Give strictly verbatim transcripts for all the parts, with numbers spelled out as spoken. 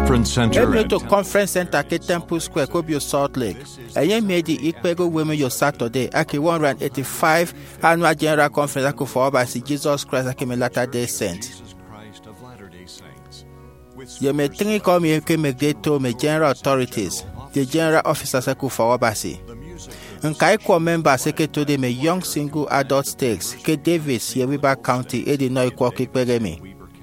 Conference Center. Emi to Conference Center ke Temple Square Kobio Salt Lake. Eye medi ikpego women yo Saturday aki one hundred eighty-five annual general conference ako for Obasi Jesus Christ aki me Latter-day Saints. Ye me three come ye ke me to me general authorities, the general officers ako for Obasi. Nkai kwa member seke to de me young single adult stakes ke Davis ye Weber County e di no ikwa kipere me.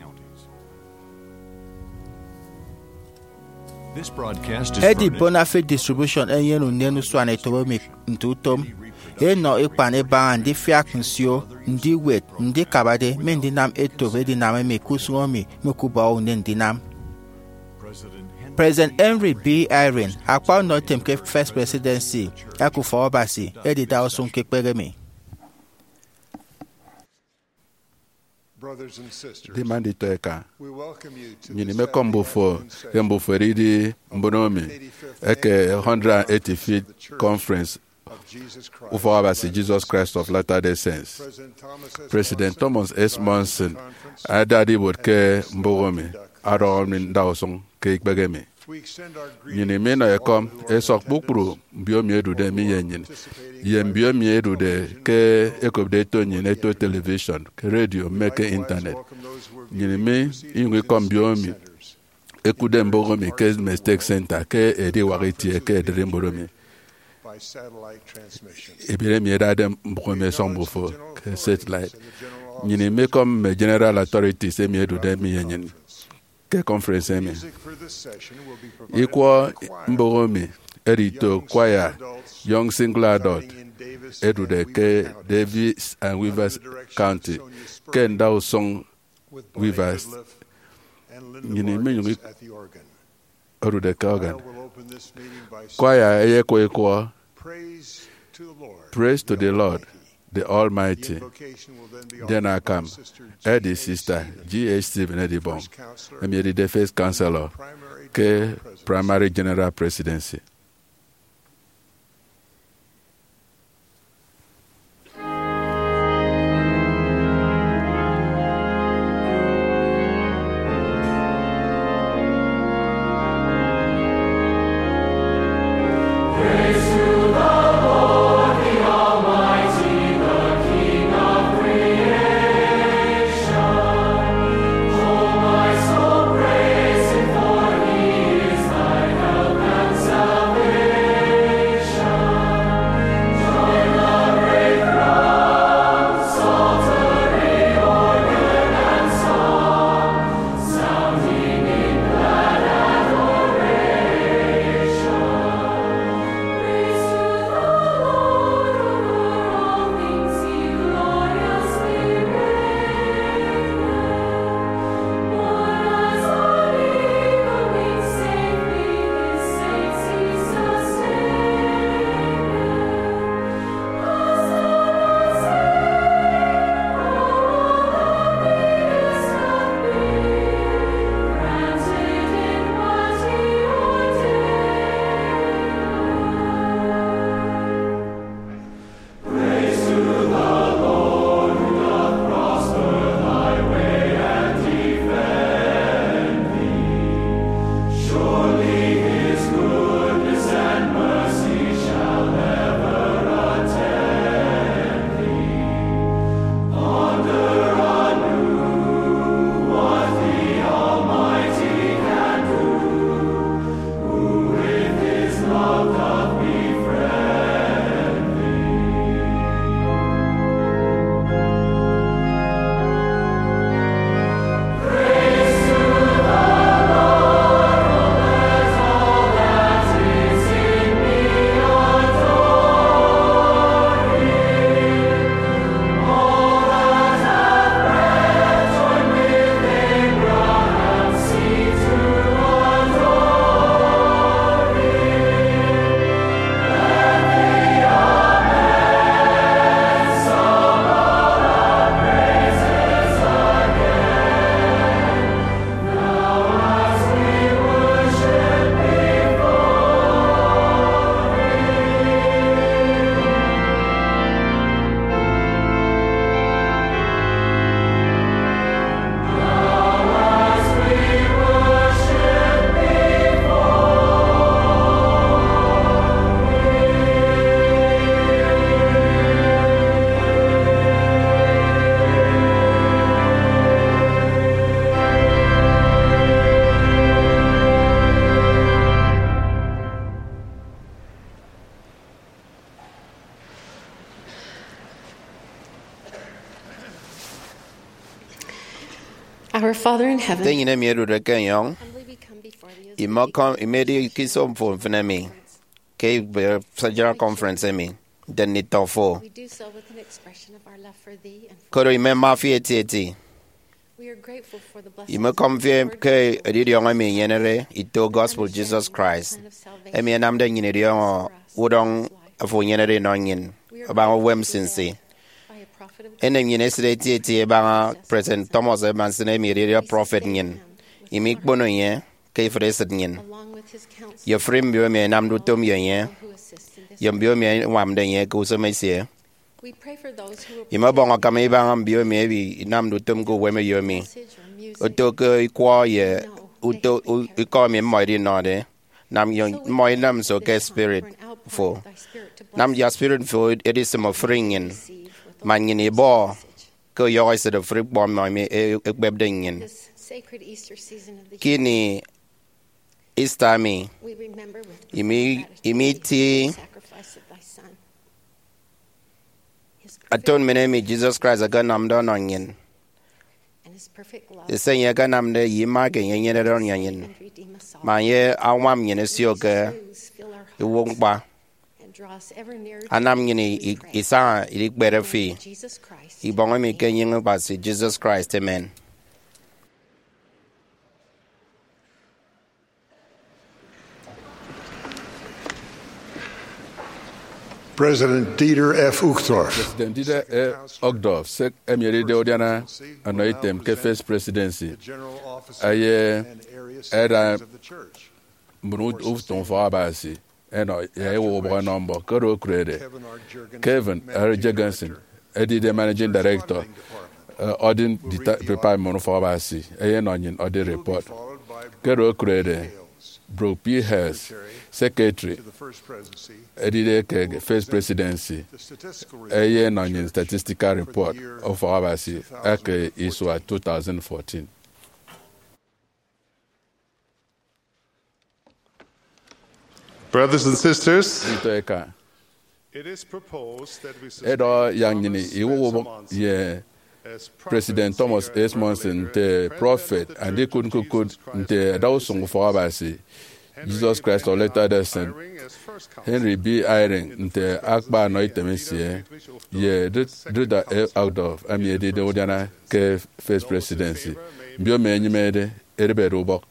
This broadcast is Edi funded. Bonafide distribution enye nu nenu so anetowe mi ntutom. E no ikwane ba ndi fiak nsio, ndi wet, ndi kabade, me ndi nam eto ve di nam me kusuomi mukuba o ndi nam. President Henry B. Irene, akwa no temke first presidency, yaku for Obasi, edi da osun kekpere mi. Dimandi toeka. Nyini me kombo fo, kembo fo ridi mbonomi, eke one hundred eighty-fifth conference Ufo Obasi Jesus Christ of Latter-day Saints. President Thomas S. Monson, adadi wotke mbogomi, aro min daosong ke ikbegemi. Nyini me na ekom, esok bukuru, biomi edu de mi yenyin. Yen biomi edu de ke ekobde to nyine to television, ke radio, meke internet. Nyini me, ingwe kom biomi, ekude mbogomi ke mistake center, ke edi wariti ke edri mbogomi. Ebire mi edade mbogomi sombufo, ke satellite. Nyini me kom me general authorities e mi edu de mi yenyin. Ke conference emi. Ikwo mbogomi erito choir young single adult edu de ke Davis and Weavers County ke ndao song Weavers nyini minyu edu de ke organ choir eye ko ikwo praise to the Lord the Almighty. Then I come. Eddie sister G H Stephen Eddie Bong. I'm the defense counselor. Ke primary general presidency. So Our Father in Te heaven, nyine mi edu de ken yong. humbly we come before thee as I mo kom i me di kisom fo mfene mi. Ke be sajara conference mi. Den ni to fo. we do so with an expression of our love for thee and for Koro i me ma fi eti eti. we are grateful for the I blessings mo of kom the fi Lord ke Jesus edi di yong mi yenere i to gospel Jesus Christ. E mi enam de nyine di yong udong afo yenere no nyin. Aba wem sinsi. by a prophet of Ene nyine sire eti eti eba President Thomas Ebansine mi di prophet nyin. I mi kbono yen ke freset nyin. along with his counsel Ye frim bio mi enam du tom yen yen. who assist in this. Ye bio mi wam de yen ku so me sie. We pray for those who will Ima bonga kama iba bio mi ebi nam du tom ku weme yo mi. message or music. Uto ke kwa ye uto u ko mi mo di no de. Nam yo So we mo pray nam at so this ke time spirit for an outpouring fo. of thy spirit to bless Nam ya us spirit fo it is some fringin. receive with the Man Lord's yin bo message. ko yo is the free bomb mo mi e beb dingin. This sacred Easter season of the year, Kini Easter mi we remember with imi profound imi gratitude ti the sacrifice of thy Son. His perfect aton mene mi Jesus Christ aga nam do no yin. and his perfect love Ise ye ga nam de yima ke yen yen do yin. and redeem us all. Man ye awam yin These sio ke truths fill our i wong hearts ba. and draw us ever nearer to Anam thee yin as we pray. isa i better In the name fi. of Jesus Christ. I bonga mi ke Amen. yin ba si Jesus Christ amen. President Dieter F. Uchtdorf. President Dieter E. Ogdorf, sek emiere de odiana anoitem ke first presidency. Aye, era mbunu ufton fo abasi. Eno ye wo bo number koro krede. Kevin R. Jurgensen, Eddie the managing director. Uh, Odin dita prepare mono fo abasi. Aye no nyin odi report. Koro krede. Bro P. Hess, secretary. Edide Keg, first presidency. Eye no nyin statistical report of fo abasi. Ake iswa twenty fourteen. Brothers and sisters, Ito eka. it is proposed that we Edo yang nyini iwo wo ye President Thomas S. Monson the prophet and they couldn't could the dawsong for abasi. Jesus Christ or later descent. Henry B. Eyring the Akbar no itemesie. Ye did did that out of I mean the Odiana ke first presidency. Bio me nyimede erebe robok.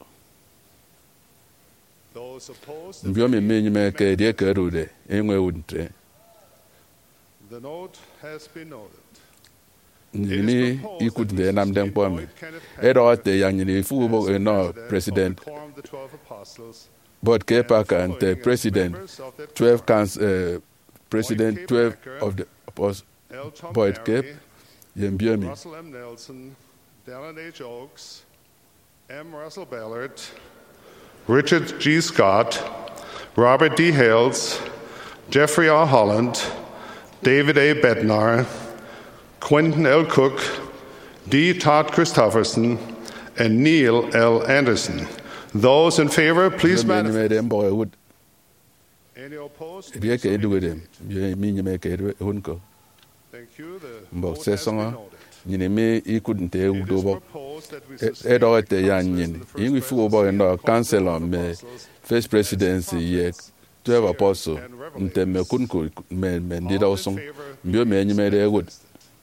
those opposed, Bio me me nyime ke die ke rude enwe untre. the note has been noted. Ni ikut de nam den pome. Edo te yang ni fu bo no president Quorum the twelve apostles, Board K. Parker and the president, twelve cans, uh, president, twelve of the apostles, L. Tom Boyd Perry, Cape, Yembiomi, Russell M. Nelson, Dallin H. Oaks, M. Russell Ballard, Richard G. Scott, Robert D. Hales, Jeffrey R. Holland, David A. Bednar, Quentin L. Cook, D. Todd Christofferson, and Neil L. Anderson. Those in favor, please manifest. made them boy would Any opposed? be a kid with him. You mean you make a hunko. Thank you. The But vote say has been song, noted. you me, he couldn't tell It is do proposed that we sustain Edo the at the young councillors yin. in the first In we fool boy and presidency council of on the me, apostles first presidency, yet prophets, twelve seers, apostles, and and then me revelators. couldn't men men did All in also. favor, Bio me please made a wood. manifest.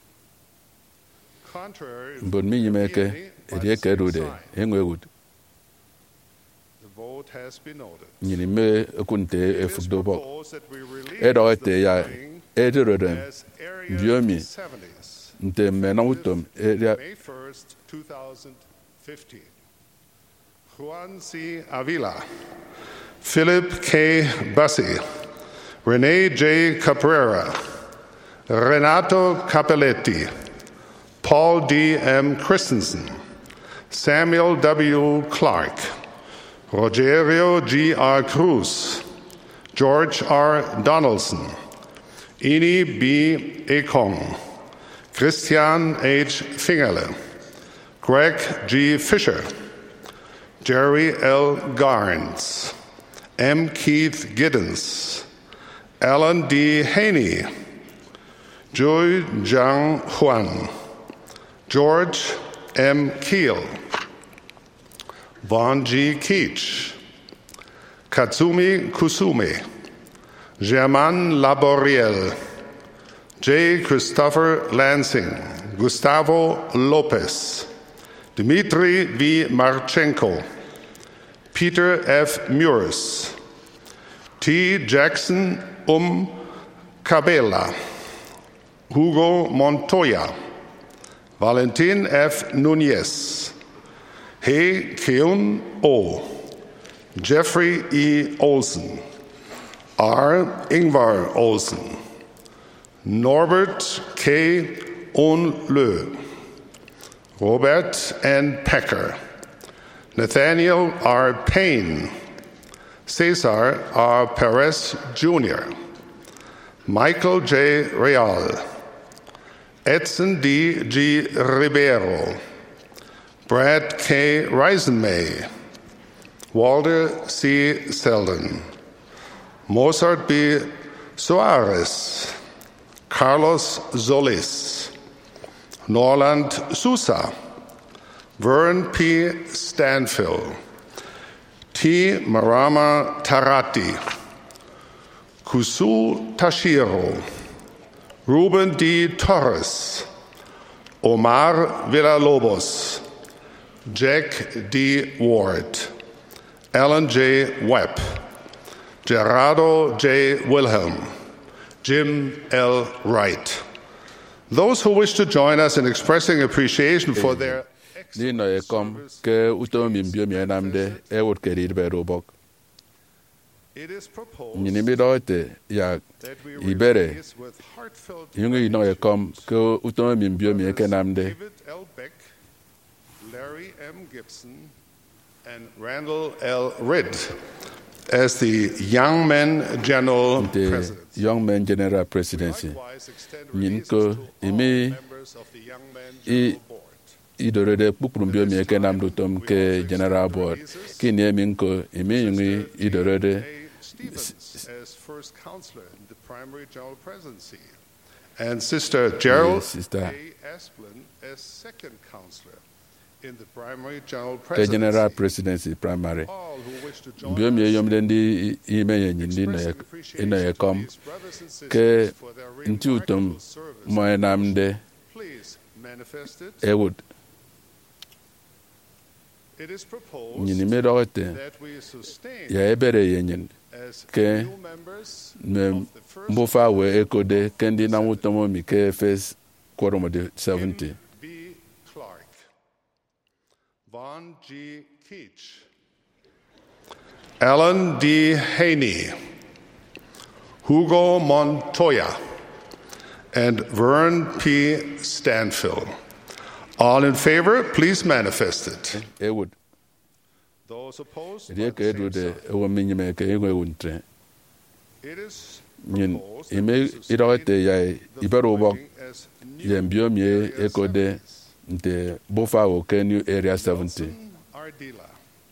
Contrary, But me you make a by the dear same rude. sign. Anyway wood. The vote has been noted. You me couldn't It a is football. proposed that we release Edo the at the ya voting Edrodem, as Area Diomi. seventies, the menautum, area May first, two thousand fifteen. Juan C. Avila, Philip K. Bassi, Rene J. Caprera, Renato Capelletti, Paul D. M. Christensen, Samuel W. Clark, Rogerio G. R. Cruz, George R. Donaldson, Ini B. Ekong, Christian H. Fingerle, Greg G. Fisher, Jerry L. Garnes, M. Keith Giddens, Alan D. Haney, Joy Zhang Huan, George M. Keel, Vaughn G. Keach, Katsumi Kusume, Germain Laboriel, J. Christopher Lansing, Gustavo Lopez, Dmitry V. Marchenko, Peter F. Muris, T. Jackson Um Cabela, Hugo Montoya, Valentin F. Nunez, Hei Keun O, Jeffrey E. Olsen, R. Ingvar Olsen, Norbert K. Onlö, Robert N. Pecker, Nathaniel R. Payne, Cesar R. Perez Junior, Michael J. Real, Edson D. G. Ribeiro, Brad K. Reisenmay, Walter C. Selden, Mozart B. Soares, Carlos Solis, Norland Sousa, Vern P. Stanfill, T. Marama Tarati, Kusu Tashiro, Ruben D. Torres, Omar Villalobos, Jack D. Ward, Alan J. Webb, Gerardo J. Wilhelm, Jim L. Wright. Those who wish to join us in expressing appreciation for their Ni no e kom ke uto mi mbio mi namde e wot ke ri be robok. it is proposed Ni mi do te ya that we ibere release with heartfelt yungi no e kom ke uto mi mbio mi ke namde David L. Beck, Larry M. Gibson, and Randall L. Ridd as the Young Men General the Presidents. Young Men General Presidency. Likewise, extend Nyin releases ko to all imi members of the Young Men i General Board. idorede kpukpuru mbio mi ke namdo tom ke General Board. Ki ni mi ko imi yungi idorede A. Stevens as first counselor in the primary general presidency, and Sister Gerald Yes, Sister. A. Asplin as second counselor in the primary general ke presidency. General Presidency primary. All who wish to join Mbio mi us yom den di ime ye nyin di no e expressing no e appreciation to kom these brothers and sisters ke for their nti utom remarkable service. mo e namde Please manifest it. e would It is proposed nyin mi do te that we sustain ya ebere ye nyin as ke new members me of the first mbofa we ekode kendi na mutomo mi ke first quorum de seventy B. Clark, Vaughn G. Keach, Alan D. Haney, Hugo Montoya, and Vern P. Stanfill. All in favor, please manifest it. e would Those opposed, rie by ke the do same de sign. e wo minyi me ke e wo untre It is nyin proposed that ime we sustain idote ya the ibero bo following as new ye mbio mi area ekode assemblies. nte bofa wo ke new area seventy Nelson Ardila,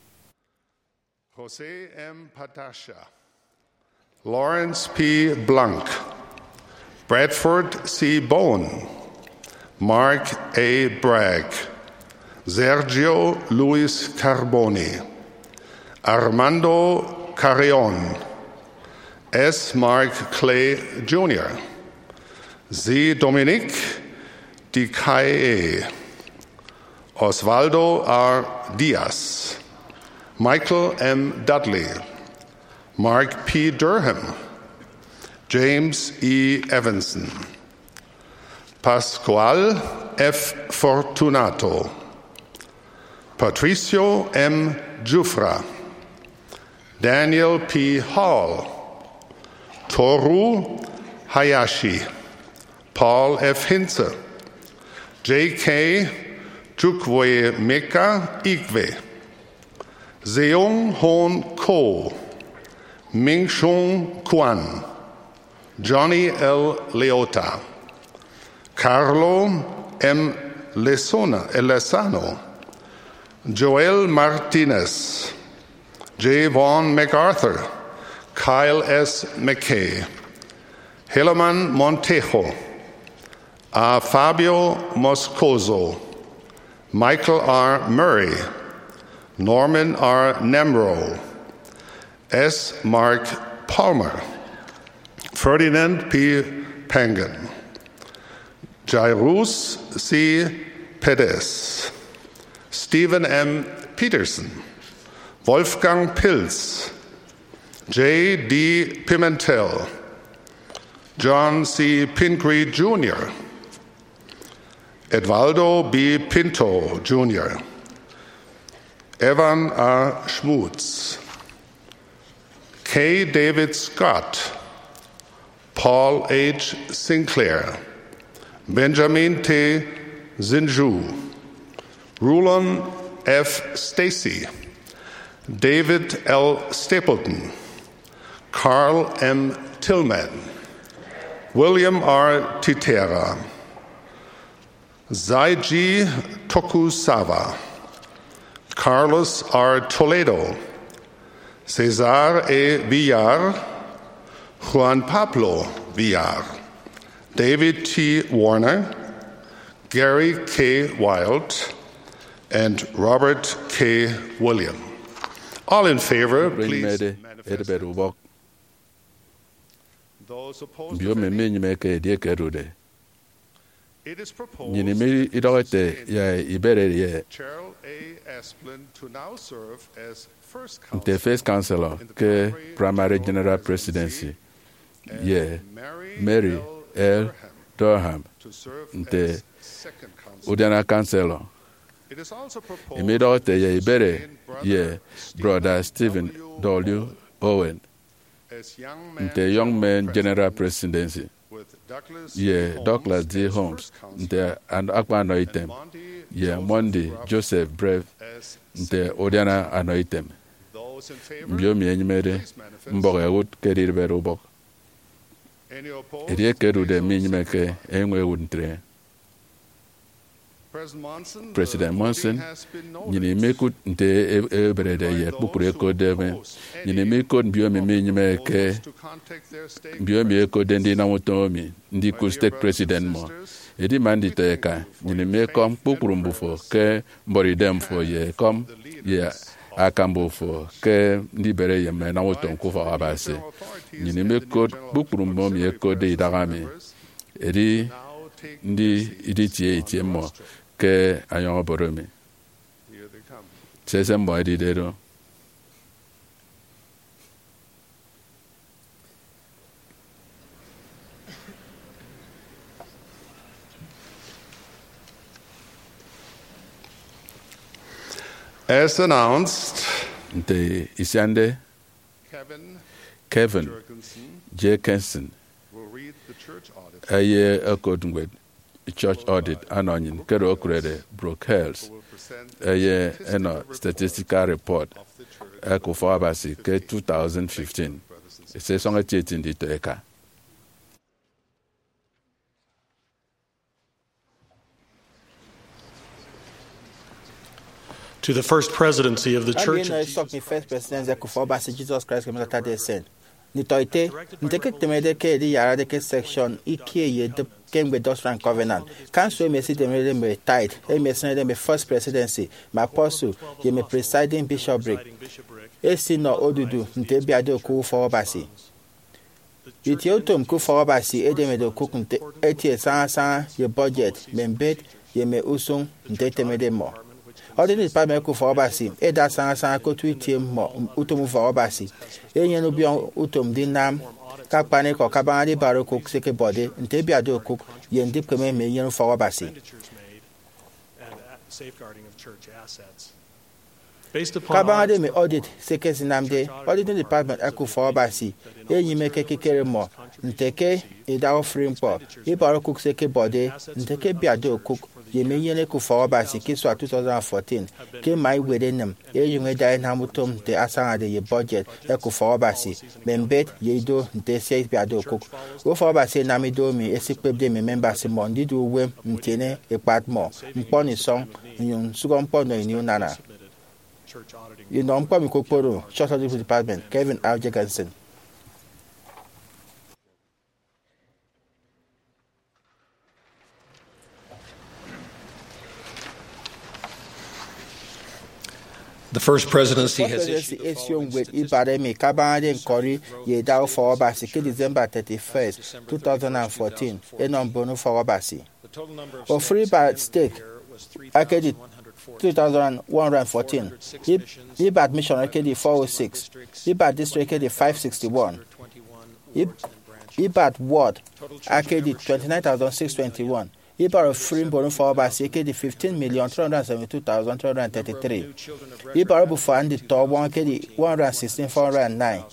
Jose M. Patasha, Lawrence P. Blanc, Bradford C. Bowen, Mark A. Bragg, Sergio Luis Carboni, Armando Carrion, S. Mark Clay Junior, Z. Dominique Dicaye, Osvaldo R. Diaz, Michael M. Dudley, Mark P. Durham, James E. Evanson, Pascual F. Fortunato, Patricio M. Jufra, Daniel P. Hall, Toru Hayashi, Paul F. Hinze, J K. Chukwe Meka Igwe, Seung Hoon Ko, Ming Shung Kwan, Johnny L. Leota, Carlo M. Lesona, Lesano, Joel Martinez, J. Vaughn MacArthur, Kyle S. McKay, Helaman Montejo, A. Fabio Moscoso, Michael R. Murray, Norman R. Nemro, S. Mark Palmer, Ferdinand P. Pangan, Jairus C. Perez, Stephen M. Peterson, Wolfgang Pilz, J. D. Pimentel, John C. Pingree Junior, Edvaldo B. Pinto Junior, Evan R. Schmutz, K. David Scott, Paul H. Sinclair, Benjamin T. Zinju, Rulon F. Stacy, David L. Stapleton, Carl M. Tillman, William R. Titera, Zaiji Tokusawa, Carlos R. Toledo, Cesar E. Villar, Juan Pablo Villar, David T. Warner, Gary K. Wild, and Robert K. William. All in favor, please manifest. Those opposed to any, it is proposed that Cheryl A. Esplin to now serve as first the counselor first counselor in the ke primary general presidency yeah Mary L. Durham to serve the as second counselor. Udana counselor It is also proposed imedote ye to ibere sustain ye brother Stephen W. Owen as young man the young man general president presidency with Douglas yeah D. Douglas D. as Holmes first counselor, the and Akpa anointem Monty yeah Joseph Monday Ruff Joseph Brave as the second Odana anointem Those in favor, mbio mi enyimede please manifest. mbok ewut kedir beru bok Any opposed, edie kedu de please mi so nyimeke signify. enwe wuntre President Monson, the President voting Monson has been noted. nyini meku nte eberede ye kpukuru eko debe nyini meku mbio mi mi nyimeke To contact their state mbio mi eko de ndị na wotomi ndị ku state president mo edi mandi te ka nyini mekom kpukuru mbufo ke mboridem fo ye kom ye akambo fo ke ndị bere ye me na woton ku fo abase nyini meku kpukuru mbo mi eko de idagami edi now take ndị idi tie itie mo ke ayon oboromi here they come. sese mbo edi dedo As announced, nte isiande Kevin Kevin Jurgensen J. Kenson will read the church audit. eye ekodungwe church audit anonyin kero okurede Brooke Hills Will present eye statistical eno report statistical report of the church. ekufo abasi ke twenty fifteen Brothers and sisters. ese songa tietin di toeka To the first presidency of the Church Church no of stop Jesus ni first Christ. president ze kufa ba si Jesus Christ kemela ta de sen. Ni toite ni teke temede ke di yara de ke section ikie ye de kembe Doctrine and Covenant. Council me si temede me tithe, e me senede me first presidency, my apostle, ye me presiding bishopric. Presiding bishopric. E si no odudu nte bi ade ku fo ba si. Iti otom ku fo ba si e de me de ku nte etie san san ye budget, me mbet ye me usung nte temede mo. Ọdịnihu department kò fọwọ́ bá sí ẹ̀dá sansan kó tún tiẹ̀ mọ̀ utom fọwọ́ bá sí ẹ̀yẹn ló bí utom dín nám kápá ní kọ̀ kábàá ní bàrọ̀ kó sékè bọ̀dé ntẹ́ bí adó kó yẹn dín pẹ̀mẹ́ mi yẹn fọwọ́ bá sí. Expenditures made and uh, safeguarding of church assets. Based upon kábàá dé mi audits audit sékè sinamdé ọdịnihu department kò fọwọ́ bá sí ẹ̀yìn mẹ́kẹ́ kékeré mọ̀ ntẹ́kẹ́ ìdáwọ́ firi pọ̀ ìbàrọ̀ kó sékè bọ̀dé ntẹ́kẹ́ bí adó kó yeme yene ku fọwọ́ bá sí kí sọ twenty fourteen kí máa wéde nìm èyí ń da iná mútom ntẹ asáhàdé yẹ budget ẹ kú fọwọ́ bá sí mẹ́mbẹ́ yẹ idó ntẹ sẹ́ bí adó kó ó fọwọ́ bá sí nàmi dó mi èsì pé dé mi mẹ́mbà sí mọ̀ ndídú wé ntẹ́nẹ́ ìpàt mọ̀ mpọ́ ní sọ́n ìyún sùgọ́ mpọ́ nọ ìní nana submitted church auditing ìnà mpọ́ mi kó kpóró church auditing department Kevin R. Jurgensen. The first presidency has presidency issued the esi following onwe statistics ibare mi kabande nkori ye da for obasi ke December thirty-first twenty fourteen enon bonu for obasi. The total number of O free by stake akedi two thousand one hundred fourteen. Iba admission akedi four oh six. Iba district akedi five sixty-one. Iba ward akedi twenty-nine thousand six hundred twenty-one. Iba of free bonu for obasi akedi fifteen million three hundred seventy-two thousand three hundred thirty-three. Iba obu for andi to one akedi one hundred sixteen thousand four hundred nine.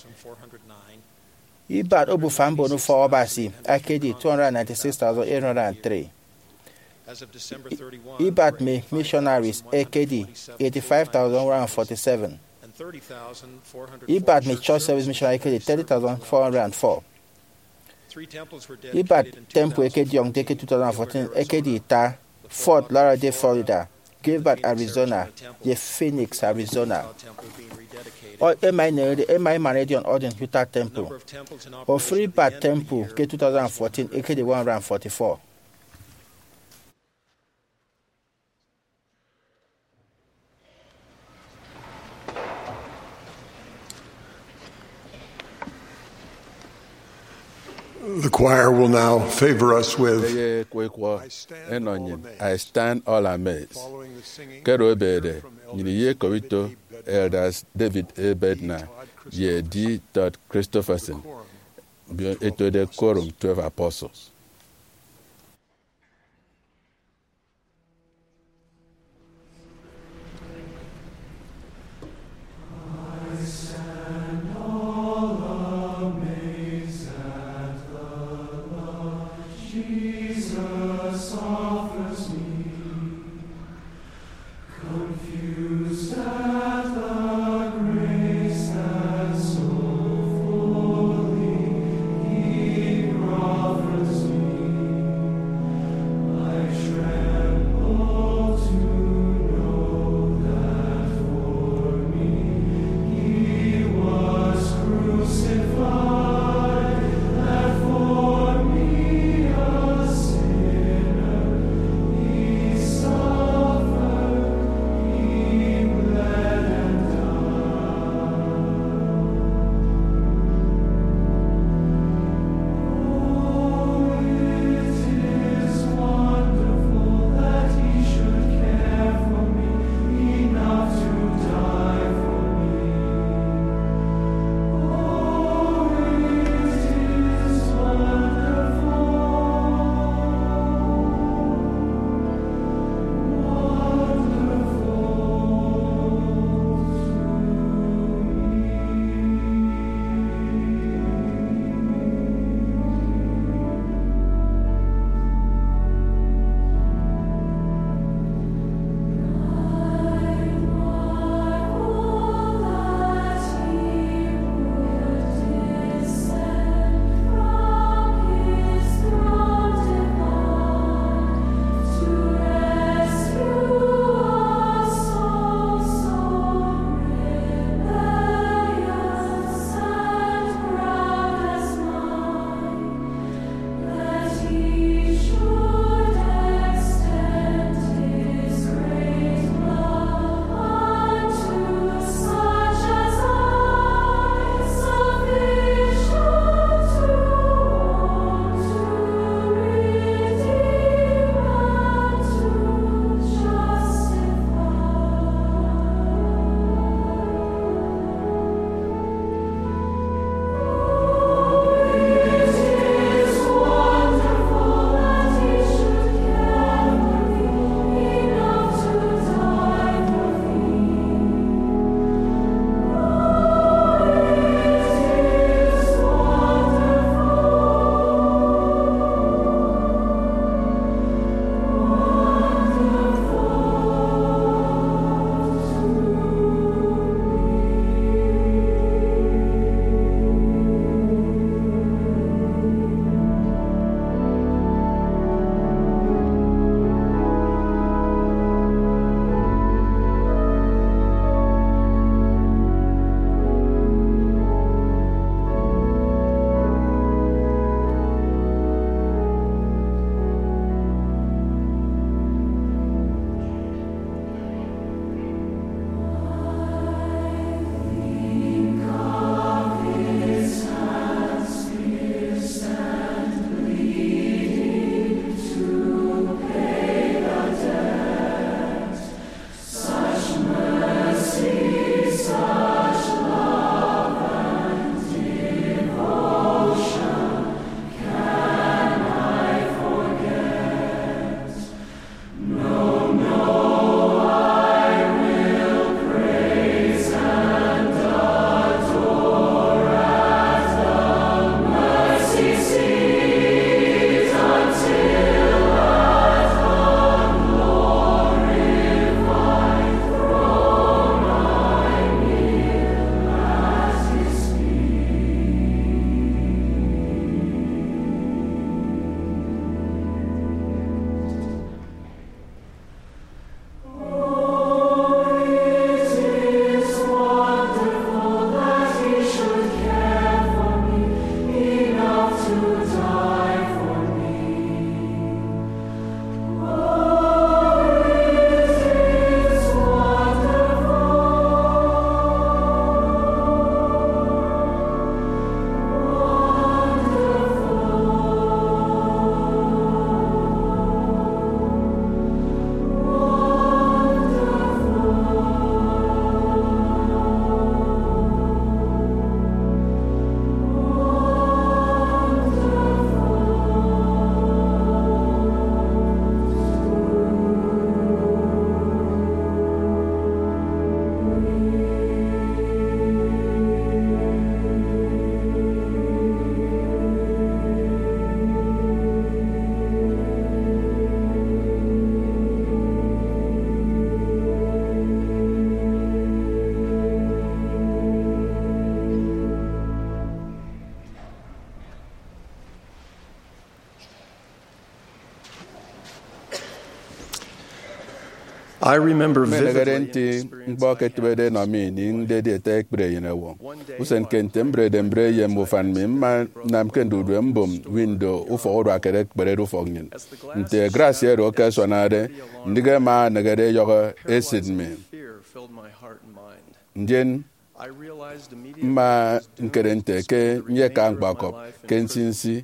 Iba obu for bonu for obasi akedi two hundred ninety-six thousand eight hundred three. As of December thirty-first, Ibat me missionaries A K D eighty-five thousand one hundred forty-seven. and thirty thousand four hundred Ibat me church service missionary A K D thirty thousand four hundred four. Three temples were dedicated Ibat in temple A K D Young Deke twenty fourteen A K D Ita Fort Lauderdale, Florida. Gilbert, Arizona. Ye Phoenix, Arizona. temple being rededicated. Or M I Nere M I Manadian Ordin Utah Temple. Number of temples in Or operation Free at the Bat end of the Temple year K twenty fourteen A K D one hundred forty-four. The choir will now favor us with Eye kwekwo I stand enonyin all amazed. I stand all amazed. following the singing. Kero we hear ebede from nyini elders ye David kowito E. Bednar, elders David A. Bednar ye D. Todd Christopherson Quorum, bio etode quorum twelve apostles. He offers me I remember menegere vividly ntị an experience mkpọ I ketubede had nọ mi ni ndị dị ete ekpere yene wo usen kente mbrede mbre ye mufan mi mma nam kendo du mbom window ufo oru akere ekpere du fo ngin nte grace ero ke sonade ndige ma negere yoga esid mi fear filled my heart and mind. njen I realized immediately mma nkere nte ke nye ka mgbakọ ke nsinsi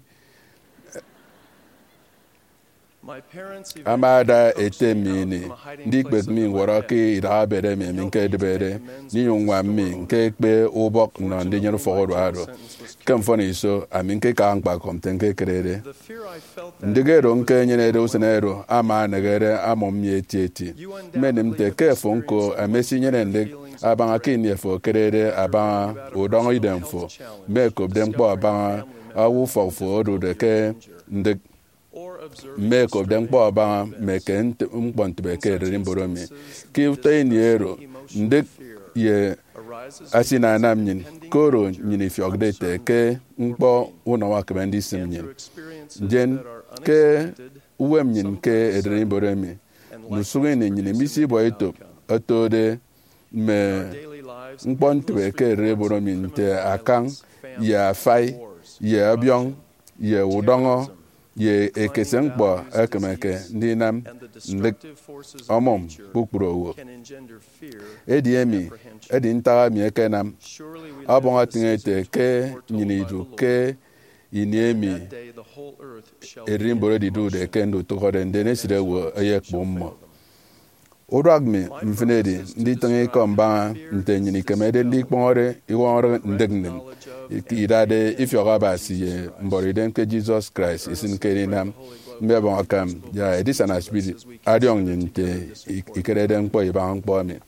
my parents amada ete mini ndị ikpe mi nwere ọkụ ira bere mi nke debere n'ihi nwa mi nke ekpe ụbọk nọ ndị nyere fọwọdụ arụ kemfọ na iso ami nke ka mgbakọ mte nke kerere ndị gero nke nyere usenero ama negere amụ m eti eti mmeni m te kefo nko amesi nyere ndị abanga kini efo kerere abanga ụdọngọ idemfo mee kobde mkpọ abanga awụ fọfọ odu de ke ndị mee ka obde mkpọ ọba mee ka mkpọ ntụbeke riri mboro mi ka ụtọ enyi ero ndị ye asi na anam nyin koro nyini fiogdete ke mkpọ ụnọ wakebe ndị isi m nyin jen ke uwe m nyin ke eriri mboro mi nusugi ni nyini misi bo ito otode me mkpọ ntụbeke riri mboro mi nte akang ye afai ye abiong ye udongo ye ekese mkpọ ekemeke ndị nam ndị ọmụm kpukpuru owo edi emi edi ntagha mi eke nam ọ bụ nwa tinye ete ke nyini idu ke ini emi eri mboro di dude eke ndụ tụkọrọ ndị nesire wo eye kpụ mmụọ ụrọgmi mfenedi ndị tinye ike mba nte nyini kemede ndị kpọrọ iwọrọ ndegnem irade ifioga basi ye mboride nke Jesus Christ isi nke nam mbe bon akam ya edisa na spirit adiong nyinte ikerede mkpọ iba mkpọ mi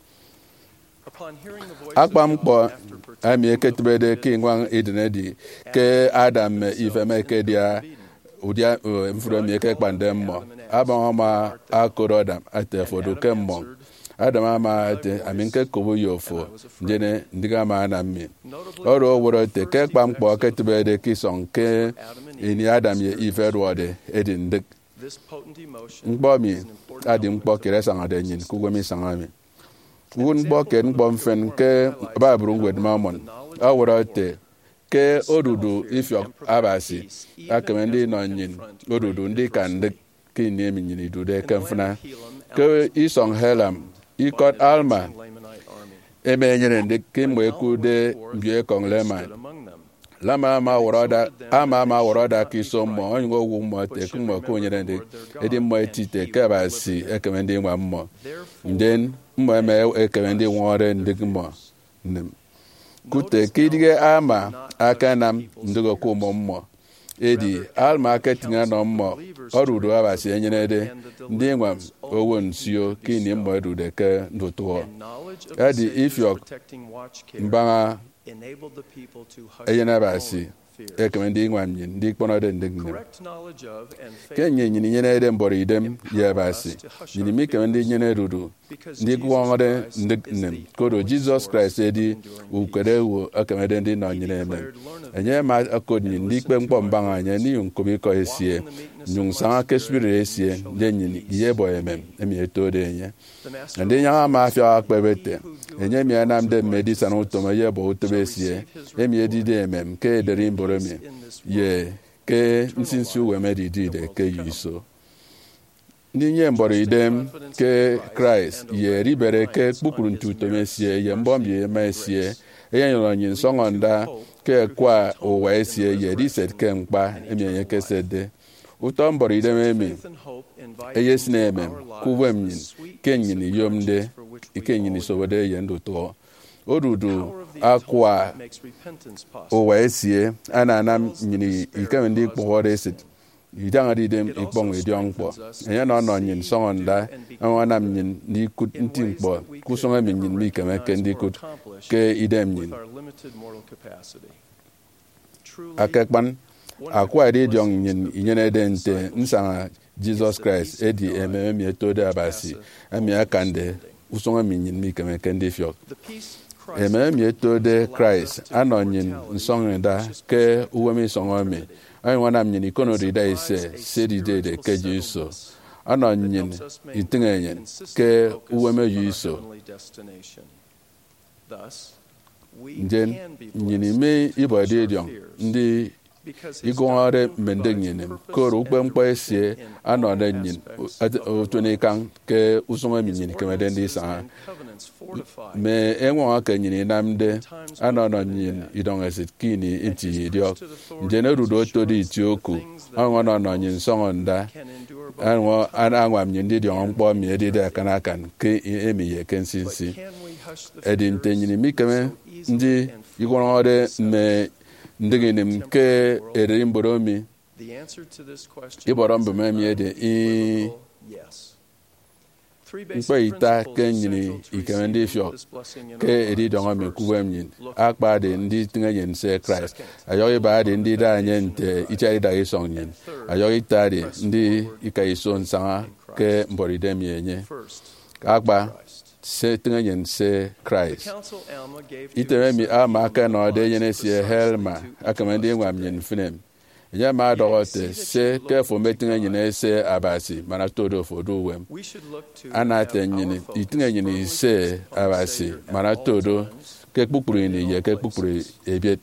akpa mkpọ ami eketubede ki ngwan idnedi ke Adam ifeme ke dia udia mfuro mi ke kpande mmo abon ma akorodam atefodo ke mmo Adam ama ate aminke kobo yofo njene ndiga ma na mi oro woro te ke kpam kpo ketubede kison ke ini Adam ye iferode edin dik ngbo mi adi mkpo kire sanga de nyin kugo mi sanga mi wun bo ke ngbo mfen ke babru ngwed mamon aworo te ke odudu ifyo abasi akemendi no nyin odudu ndi kan dik ki ni mi nyin dude kemfuna ke isong helam ikot alma eme nyere ndị kemgbe kude mbie kongleman lama ma woroda ama ma woroda kiso mo onye owu mo te kummo ko nyere ndị edi mo etite kebasi ekeme ndị nwa mmonden mmo eme ekeme ndị nwore ndị mmo nem kute kidige ama aka nam ndigo ko mo mmo edi alma ketinga no mmo oruru abasi enyere de ndị nwa owo nsio kini mmo erude ke ndoto edi ifyo mbanga eyena abasi ekeme ndị nwa mnyin ndị kpono de ndị nne kenye nyini nyene de mbori idem ye abasi nyini mikeme ndị nyene ruru ndị gwongode ndị nne kodo Jesus Christ edi ukere wo ekeme de ndị no nyine eme enye ma akodni ndị kpe mkpọ mbanga anya ni nkobi ko esie nyung sanga ke spirit esie de nyini ye boy emem emi etode enye ndị nya ma afia akpebete enye mi anam de medicine utoma ye bo utobe esie emi edide emem ke ederi mboromi ye ke nsinsu we medidide ke yiso ndị nye mboro idem ke Christ ye ribere ke kpukuru ntutome esie ye mbombi ema esie enye nyoro nyin songonda ke kwa owa esie ye reset ke mkpa emi enye ke sede uto mboro idem emi eye sineme kuwem nyin ke nyin yomde ike nyin sobode ye ndoto odudu akwa owa esie ana nam nyin ike ndi kpore esit idanga didem ikpong ediongpo enye no no nyin songonda anwana nyin ni kut ntimpo kusonga nyin mi keme ke ndi kut ke idem nyin akekpan akwa edi diong nyin inyene dente nsanga Jesus Christ edi ememe mi etode abasi ami akande usonga nyin mi keme ke ndi fiok ememe mi etode Christ anonyin nsonga ke uwe mi songa mi anyị nwana m nyere ikono rida ise sedi dede ke Jesu anọ nyin itingenyen ke uweme yu iso njen nyini me ibode diong ndi igongare mende nyinem koro ukpe mkpa esie anọ na nyin otuni kang ke usonga nyin kemede ndi sa me enwa aka nyini namde anọ na nyin idong esit kini inti diok njene rudo todi itioku anwa no no nyin songonda anwa anwa mnyindi diong mkpo mi edide kana kan ke emi ye kensinsi edin tenyini mikeme ndi igongare me ndiginim ke erimboromi iborombe memi ede i mkpe ita ke nyini ikeme ndị fio ke edi dongo me kuwem nyin akpa de ndị tinga nyin se Christ ayo ba de ndị da nyen nte ichari da isong nyin ayo ita de ndị ikaiso nsanga ke mboride mi enye akpa se tinga nyin se Christ iteme mi ama ka no de yene sie helma akama ndị nwa nyin finem ya ma dogote se ke fo metinga nyine se abasi mana todo fo do wem ana tenyini itinga nyine se abasi mana todo ke kpukpuru ni ye ke kpukpuru ebiet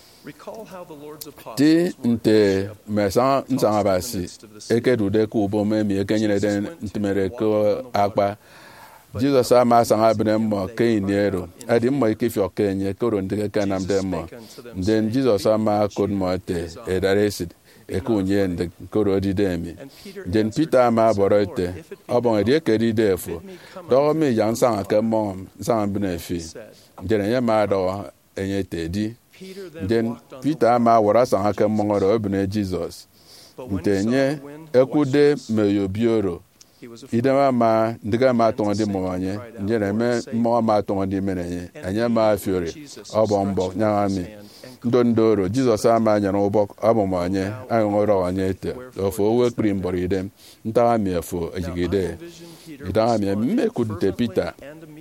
ti nte mesa nsa abasi eke dude ku bo me mi eke nyine den ntimere ko akpa Jesus ama sanga bene mo ke iniero adi mo ike fi okenye koro ndike kanam dem mo then Jesus ama kod mo te edaresid ekunye nde koro di demi then Peter ama borote obon edi ekedi defo do me yan sanga ke mo sanga bene fi then ya ma do enye tedi then Peter ama wora sanga ke mo ro bene Jesus ntenye ekude meyobioro idama ma ndiga ma tonde mo anye njere me mo ma tonde menenye anya ma fiore obombo nyami ndondoro Jesus ama nya no obok abomo anye ayongoro anye te ofo we primbor idem ntawa mi efo ejigide idawa mi me kudte Peter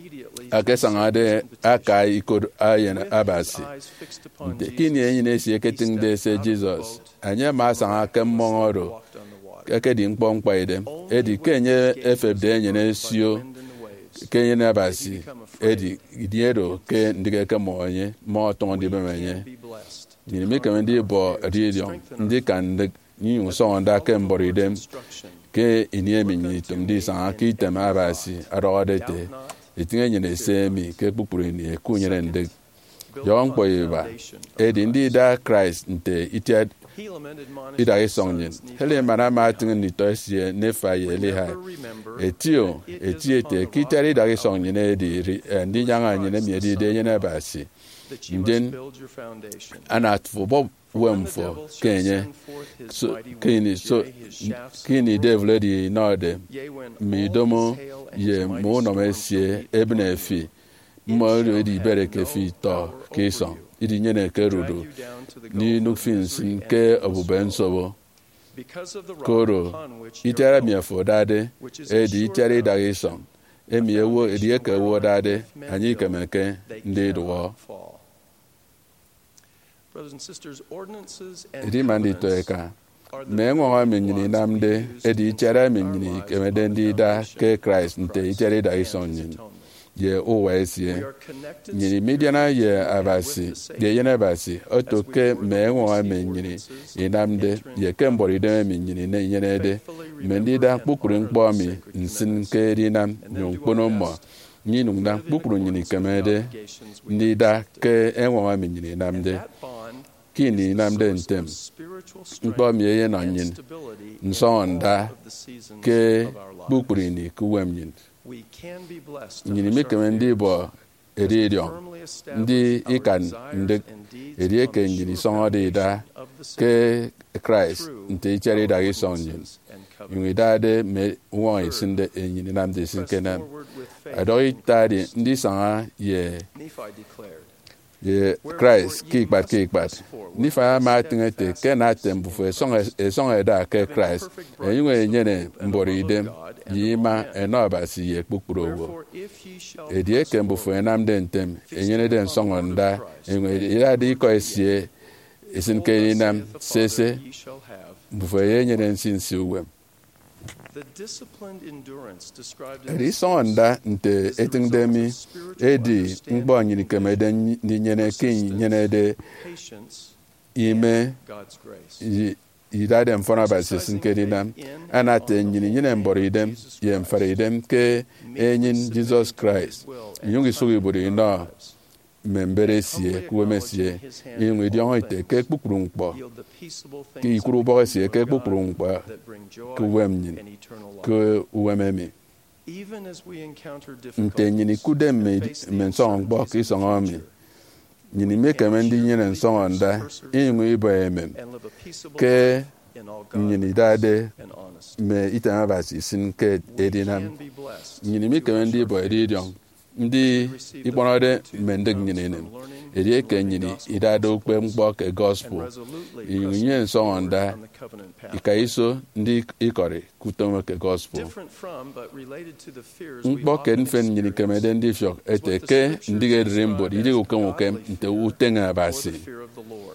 akesangade aka ikod ayen abasi kini enyi na esi eketing de se Jesus anya ma sanga kemmongoro eke di mkpọ mkpa idem edi kenye efebde enye na-esio kenye na-abasi edi idiero ke ndike ke mo onye ma ọtọ ndị bemenye nyiri me keme ndị bụ ridion ndị ka ndị nyi so nda ke mboro idem ke inie mi nyi tum di sa ka item abasi arodete itinye nye na-ese mi ke kpukpuru ni ekunyere ndị yo mkpọ iba edi ndị da Christ nte itia ida isonyin hele mana ma tin ni to sie ne fa ye le ha etio etie te kitari ida isonyin e di ndi nyanga nyine mi di de nyene ba si ndin ana tfo wem fo kenye so kini so kini devil di node mi domo ye mo no mesie ebna fi mo di bereke fi to kison idi nyene kerudo ni nufins nke obuben sobo koro itara miafo dade edi itara dagison emi ewo edi ekewo dade anyi kemeke ndị duwo edi mandi toeka me nwa menyini namde edi itara menyini kemede ndị da ke Christ nte itara dagison nyin ye owa esie nyini midiana ye abasi ye yene abasi otoke me nwa me nyini inamde ye kembori de me nyini ne yene de mendida kpukuru nkpo mi nsin ke dinam nyonkpono mo nyinu nda kpukuru nyini kemede ndida ke enwa me nyini namde kini namde ntem nkpo mi ye no nyin nsonda ke kpukuru ni kuwem nyin nyini mekeme ndị bụ eridion ndị ikan ndị erieke nyini sọnọ dị da ke Christ nte ichere da gị sọn nyini yungi dade me nwa isinde nyini nam de sin kenan adoi tadi ndị sanga ye ye Christ kikbat kikbat ni fa ma tingete ke na tembu fo songa e songa da ke Christ e yunge nyene mbori idem yima enoba si ye kpukpuru owo edie kembu fo enam de ntem enyene de songa nda enwe ira di ko esie esin ke nam sese bu fo ye nyene nsin si uwem The disciplined endurance described in eri this sɔŋ verse da nte is the etingdemi result of spiritual edi understanding nkpɔ nyini kemede ni nyene kin nyene de patience ime and God's grace. yi ida dem fona ba sesin kedinam ana te nyini nyine mbori dem yem fare dem ke enyin Jesus Christ yungi sugi buri no membere sie kuwe sie yungi di on ite ke kpukuru nkpo Yield the peaceable ke things ikuru bo sie ke kpukuru nkpo that bring joy kuwe mnyin and eternal life. ke uwe memi Even as we encounter nte nyini difficulties kude me and face the me nsɔŋ gbɔ uncertainties ki of the sɔŋɔ mi future, nyini me keme ndi nyine nsɔŋɔ nda yungi ibo emem and live a peaceable ke life in all nyini godliness dade and honesty. me itama ba si sin ke We edinam can be blessed nyini mi keme ndi bo edidion ndi ikpɔnɔde mendeg nyini nem edi eke nyini idade ukpe mkpɔ ke and gospel resolutely inyunye pressing nsɔŋɔnda on the covenant path. ika iso ndị ikɔri kutomo ke gospel Different from, but related to the fears we mkpɔ ke often nfen nyini experience kemede ndị fiɔk ete ke ndị ga-ediri mbod iji uke nwoke nte utenga for the abasi fear of the Lord.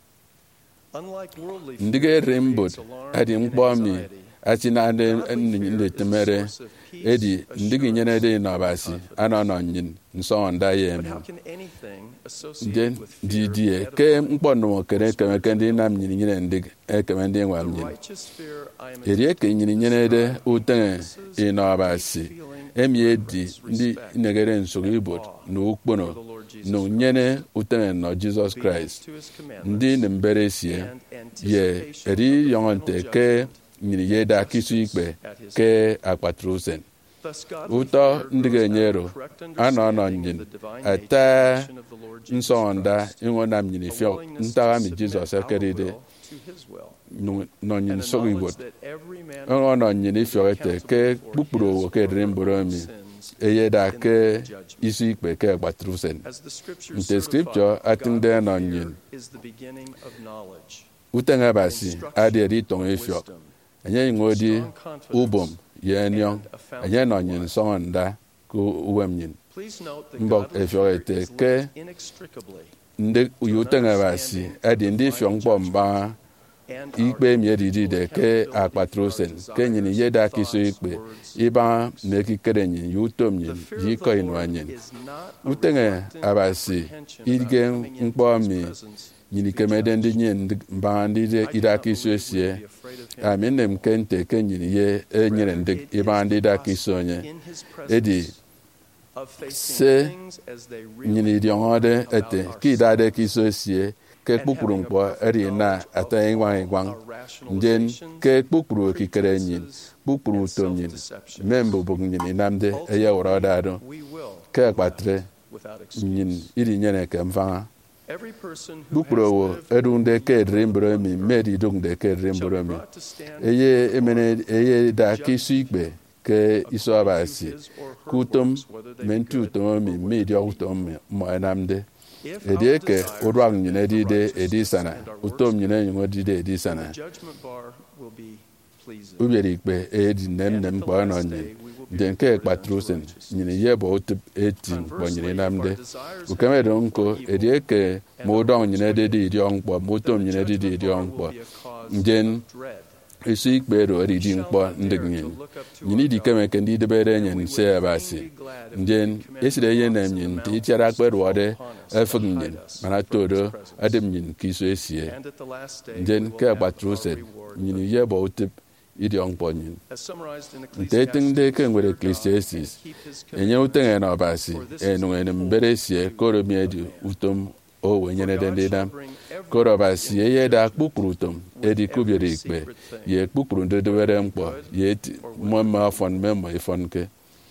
Unlike worldly ndị fear ga-ediri that mbod creates alarm adi and mkpɔ mi anxiety, achi na ade godly fear ndị is a temere source of peace, edi ndị gị nyere dị assurance, n'abasi and anọ nọ nyin nsɔŋɔnda ye But eme how can anything nde associated with fear didie edify ke mkpɔ nnụmụ kere kemeke ndị nam nyini nyine ndị ekeme ndị nwa m the nyini righteous fear I am eri eke nyini nyene de describing utenge encompasses inobasi feeling emi of edi reverence, ndị respect, negere nsogbu ibod na ukpono for the Lord Jesus na Christ, nyene utenge no Jesus obedience Christ to his ndị commandments, na mbere sie and ye anticipation eri of the yongonte final ke judgment nyini ye da kisu ikpe at his ke akpatrusen Thus, godly ụtọ fear ndị grows ga-enyero out of correct anọ nọ understanding nyin of the divine ata nature and mission of the Lord Jesus nsọnda Christ, ịnwụ nam nyini a fiọ willingness ntagha to mi submit Jesus our ekeride will to his will, nọ and nyin a nsogbu knowledge ibod that every man ọnọ nọ nyini fiọ ete accountable ke for kpukpuru his owo or ke dịrị her mboro own mi sins eye da in the ke day of judgment. isu ikpe ke akpatrusen As the scriptures nte scripture certify, atingde godly nọ fear nyin is the beginning of knowledge, utenge basi adị eri tong efiọ wisdom, enye ingodi strong confidence, ubom ye niong and a fountain enye nọ of nyin life. sọnda ku uwem nyin Please note that Mbok godly efio fear ete is ke linked inextricably ndị utenge basi adị ndị fiọ mkpọ mgba and ikpe our mi edidi de ke accountability for our akpatrosen desires, ke nyin ye da kiso thoughts, ikpe words, iba na ekikere nyin yutom The nyin fear of yiko the inwa Lord nyin is not a utenge reluctant abasi apprehension about ige coming into mkpọ his mi presence nyini to be kemede ndị judged. nyin mba ndị I do ida not kiso believe we esie would be afraid of him. ami nem ke nte ke nyini ye enyere ndị Rather, it iba is ndị da possible kiso onye in his edi presence of facing se things as they really nyini di ọhọde are ete about ki our ida de sin, kiso esie ke and kpukpuru having a mkpọ perfect eri na knowledge of ata ịgwa all ịgwa our njen rationalizations, ke kpukpuru okikere nyin pretenses, kpukpuru and utom nyin self-deceptions. membo bụ nyini namde eye wụrụ ọdadụ We will ke akpatre without nyin excuse. iri nyere ke mfa Every person who kpukpuru has owo lived edunde and ke believed ediri mboro on mi earth meri dungde ke ediri shall mboro be mi brought to stand eye before emene the Lord eye da to kisu judge ikpe ke iso according to abasi his or her kutom works, whether they be mentu good utom mi or medi whether they be utom mi mo namde If edi our eke desires urwang have nyine been for dide edi righteousness sana and our works utom good, nyine nyingo dide edi then sana the judgment bar will be pleasing. uberi ikpe edi nem And nem at the kpọ nọ last nyin day we will be de nke rewarded kpatru unto sen righteousness. nyine ye bo otu eti mkpọ Conversely, nyine if namde our desires have ukemedo been nko for edi evil, eke and mo our dong works nyine wicked, dide idi ọmkpọ mo then tom the nyine dide judgment idi bar will ọmkpọ be a cause njen of dread. isi ikpe ro edi di mkpọ ndị nyin nyini di keme ke ndị debere nyen se abasi njen esire ye nem nyin ti tiara akpe ro de efug nyin mana todo adem nyin kiso esie And at the last day, we njen will ke have akpatru our sen reward. nyini ye bo otip idi ọmkpọ nyin As summarized in nte tinde ke nwere Ecclesiastes, Ecclesiastes fear God and keep his enye utenge commandments, na ọbasi for this is enu enu the mbere whole sie to koro mi the edi man. utom o we nyere For de God ndị shall dam bring every koro work ọbasi into ye da judgment kpukpuru utom with edi kubiri every ikpe secret thing, ye kpukpuru ndị debere mkpọ good ye ti or mọ whether mma afọ mmemme ifọ nke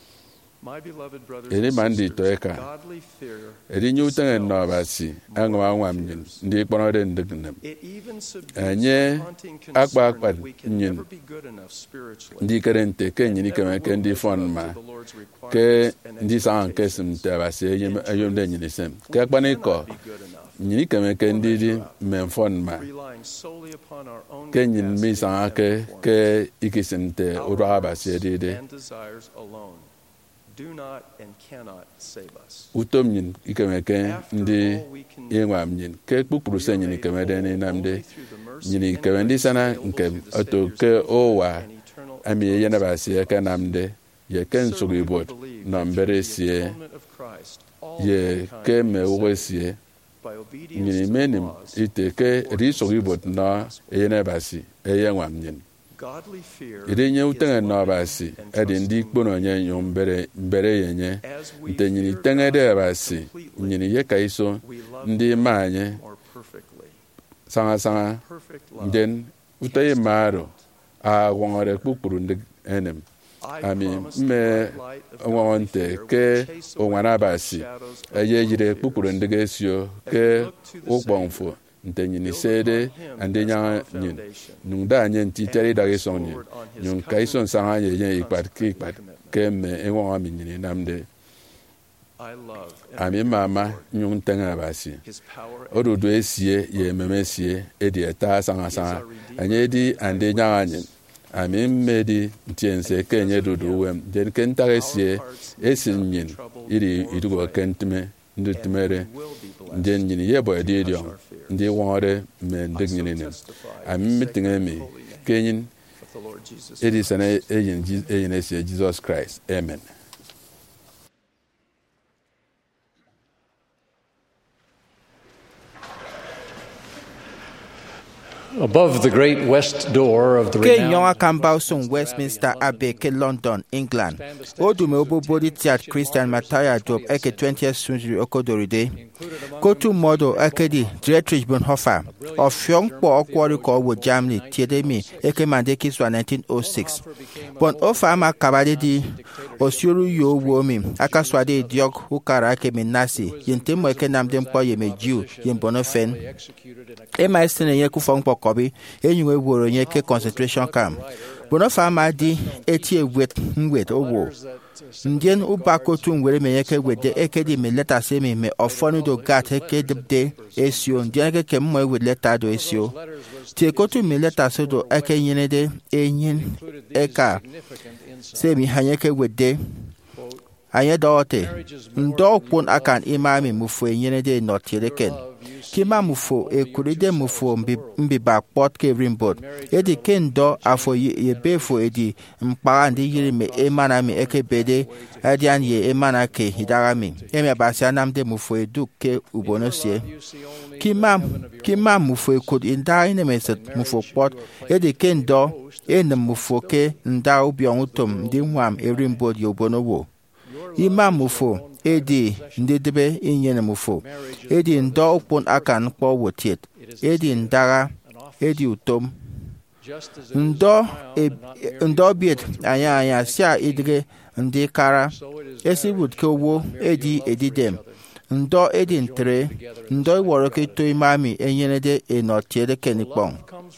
My beloved brothers Eri and ma ndị sisters, itoeka godly fear eri nye utenge dispels na ọbasi aṅụ anwa m nyin ndị kpọrọ de ndị gnem It even subdues enye the haunting akpa concern akpa that we can nyin never be good enough spiritually, ndị kere nte ke nyini and keme never ke will ndị measure fọn up ma to the Lord's ke requirements and ndị sa nke sim expectations. te abasi eyem In eyom de truth, nyini sem we ke akpani kọ cannot be good enough, nyini keme ke ndị di men fọn ma relying solely upon our own ke nyin mi capacity sa and ke performance. ke ikisim te Our ụrụ works abasi edide and desires alone do not and cannot save us. utom nyin ikeme ke After ndị all we can do, yenwa m nyin ke kpukpuru se we are nyini made keme de ni whole nam de only through the mercy nyini and keme ndị grace sana available nke through the oto Savior's ke infinite ụwa and eternal ami yene ba sie ke namde ye ken sugi bot na mbere sie ye ke me wesie nyini menim ite ke ri sugi bot na yene ba si eye nwam nyin ide nye utenge na ba si edi ndi kpono nye nyom mbere mbere yenye nte nyini tenge de ba si nyini ye ka iso ndi manye sanga sanga den utaye maro a wongore kpukpuru ndi enem ami me wonte ke onwana basi eye jire kpukpuru ndi gesio ke ukbonfo nte nyini sede ande nya nyin nungda nyen ti teri da geson nyin nyun kai son sanga ye ye ikpat ki ikpat ke me enwo ami nyini namde ami mama nyun tanga basi ododo esie ye memesie edi eta sanga sanga anye di ande nya nyin ami medi tiense kenye dodo wem den kenta esie esin nyin iri idugo kentime ndu timere den nyin ye boy di dio ndi wore me ndig nyini ne ami mitinga mi kenyin edi sana eyin eyin esie Jesus Christ. Amen. Above the great west door of the ke renowned nyɔŋa kambao sɔŋ Westminster Abbey ke London, England. O dume obo body tiat Christian Mataya Job eke twentieth century okodoride. Kotu modo eke di Dietrich Bonhoeffer of Fyong po okwori ko wo Germany tiedemi eke mande kiswa nineteen oh six. Bonhoeffer ama kabade di osiuru yo womi aka swade diok ukara ake minasi yentemo eke namde mpo yeme Jew yen Bonhoeffer. Ema estene ye kufong po kobi enywe woro nye ke concentration camp. Bonhoeffer ma di etie wet nwet owo. Ndien ubako tu nwere menye ke wede eke di me leta se me me ofonu do gat eke debde esio ndien ke ke mwe wed leta do esio. Tie kotu me leta se do eke nyene de enyin eka se mi hanye ke wede anye dote ndo pon akan imami mufu nyene de notireken. Kima mufo e kuride mufo mbi bakpot ke rimbot edi kendo afo ye befo edi mpara ndi yiri me emana mi eke bede adian ye emana ke hidara mi eme basi anamde mufo edu ke ubonosie kima kima mufo e kud inda ine meset mufo pot edi kendo ene mufo ke nda ubion utom ndi nwam e rimbot ye ubonowo ima mufo edi ndedebe inyene mufo edi ndo okpon akan kpo wotiet edi ndara edi utom ndo e, ndo biet anya anya sia idre ndi kara esi wud ke wo edi edidem ndo edi ntre ndo woro ke to imami enyene de enotiede kenikpon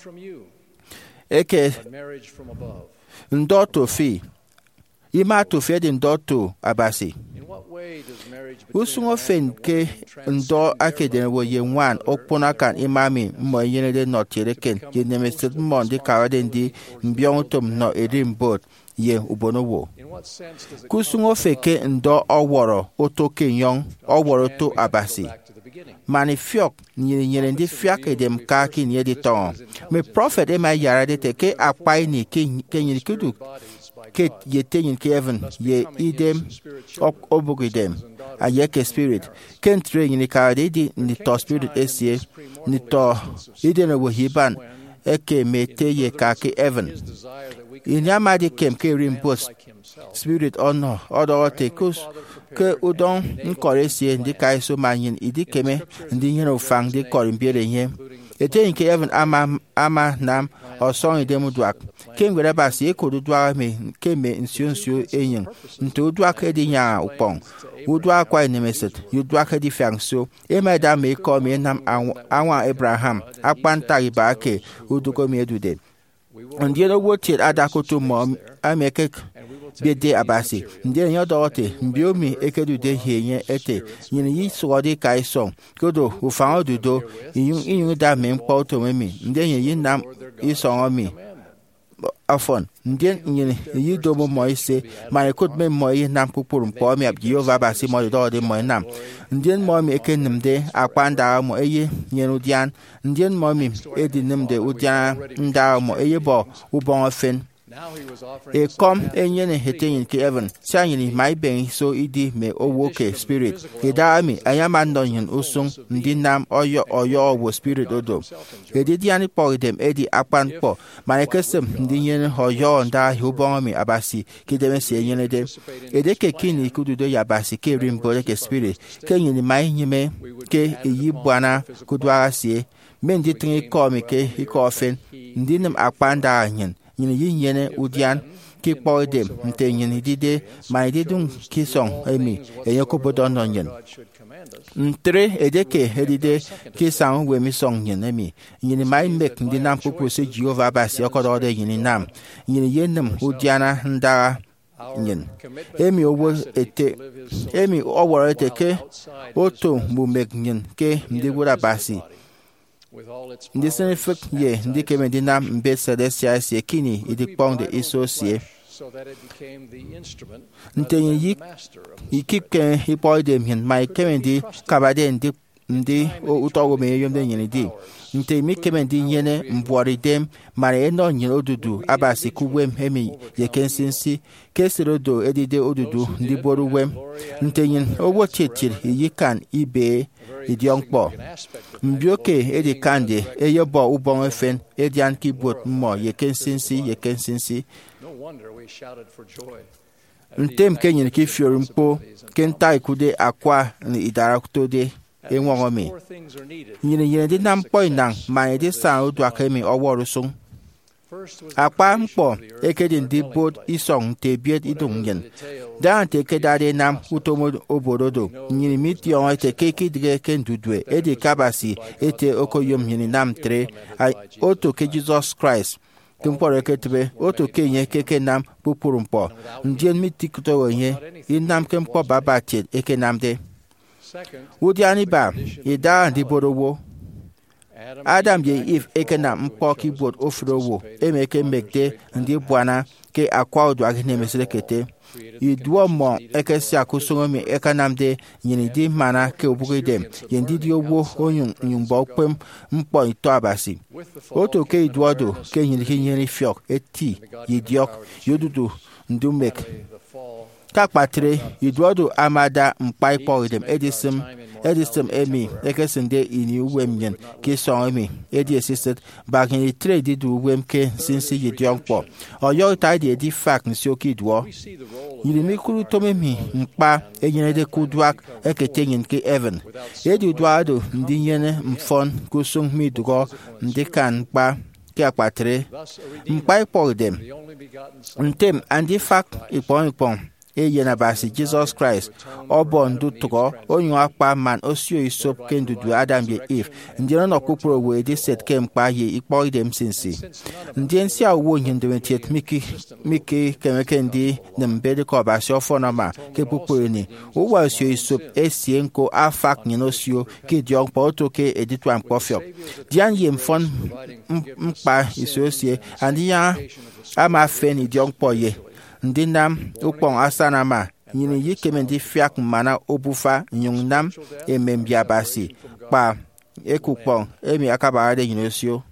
eke ndo tofi ima tofi edi ndo to abasi usungo fen ke ndo akeden wo ye wan okpona kan imami mo yene de notiere ken ye nemeset mon de kawade ndi mbion tom no edim bot ye ubono wo kusungo feke ndo oworo otoke yon oworo to abasi mani fiok nyere nyere ndi fiak edem ka ki nye di ton me prophet e ma yara de te ke apai ni ke ke nyere kudu ke ye tenyin ke even ye idem ok obugidem a ye ke spirit ken tre ni ka de di ni to spirit esie ni to ide no hiban eke mete ye ka ke even inyama de kem ke rimbos spirit ono odo te kus ke udon nkore sie ndi kai so manyin idi keme ndi nyero fang de korimbiere nye ete nke even ama ama nam osong idemu duak ken gwere basi ekodu duak me keme nsio nsio enyin nto duak edi nya upong udua kwa nemeset yuduak edi fiangso emeda me ko me nam anwa Abraham akpanta ibake uduko me edude ndieno wotie adakoto mo ameke bede abasi ndieno yodote mbiomi ekedude hienye ete nyini yi swodi kai song kodo ufan odudo iyun iyun da me mpo to memi ndieno yi nam isongo mi afon ndien nyini yi do mo moise mane kod me moyi nam pupur mpo mi ab Jehova basi mo do de mo nam ndien mo mi ekenimde akpanda mo eye nyenu dian ndien mo mi edi nimde udian nda mo eye bo ubon ofen e kom enye ne hetenyin ke Evan si anyini mai ben so idi me owo ke spirit e da mi anya man no yin usung ndi nam oyo oyo wo spirit odo e di diani po dem e di akpan po ma ekesem ndi yen hoyo nda hubon mi abasi ke dem si enye de e de ke kini kududo ya basi ke rimbo ke spirit ke yin mai nyime ke yi bwana kudwa si men di tin ko mi ke iko ofen ndi nam akpan da yin yin yin yene udian ki po dem nte yin dide mai didun ki song emi e ko bodon non yin ntre edeke edide ki sang we mi song yin emi yin mai mek ndi nam pupu se Jehovah basi okodo de yin nam yin yenum udiana nda yin emi owo ete emi owo ete ke oto mu mek yin ke ndi gura basi ndi sene fek ye ndi keme ndi nam mbe celestia sie kini idi pong de iso sie nte yi ikip ke hipo de min mai keme ndi kabade ndi ndi o utogo me yom de yin di nte mi keme ndi yene mbori dem mare eno yin odudu abasi kuwem hemi ye kensinsi kesirodo edide odudu ndi boru wem nte yin owo chetir yi kan ibe idiongpo mbioke edi kande eyebo ubon efen edian keyboard mo ye kensinsi ye kensinsi ntem kenyin ki fiorimpo kenta ikude akwa ni idarakutode enwomi yin yin di nam poinang ma edi san odu akemi oworusun akpa mkpo ekedi ndi bod isong te biet idung yin dan te kedade nam utomo oborodo nyini miti on te keki dige kendudwe edi kabasi ete okoyom nyini nam tre oto ke Jesus Christ kumpore ketbe oto ke nye keke nam pupurumpo ndien miti kuto nye inam kempo babati eke namde udiani ba ida ndi borowo Adam ye if ekena mpo keyboard ofrowo emeke mekte ndi bwana ke akwa odu agene meselekete iduo mo ekesi akusongo mi ekanamde nyini di mana ke obugide yendi di owo oyun nyumbo pem mpo ito abasi oto ke iduodo ke nyini ke nyini fiok eti yidiok yodudu ndumek kakpatre iduodo amada mpai po idem edisim edisim emi ekesinde ini uwemyen ke so emi edi assisted back in the trade du wem ke since yidiongpo oyo tide edi fact nsioki duo yirimi kuru tomemi mpa enyene de kudwak eketenyin ke even edi duado ndi yene mfon kusung mi dugo ndi kan pa ke akpatre mpai po idem ntem andi fact ipon ipon eye na basi Jesus Christ obon du tugo onyu akpa man osio isop kendu du Adam ye Eve ndino no kupro we di set kem pa ye ipo dem sinsi ndien si awo nyindwetiet miki miki kemekendi nembede ko basi ofo na ma ke pupo ni o wa osio isop esienko afak nyinosio ke diong pa oto ke editwan pofio dian ye mfon mpa isosie andia ama feni diong po ye ndi nam ukpong asanama nyini yikeme ndi fiak mana obufa nyung nam emembia basi pa ekukpong emi akabare nyinosio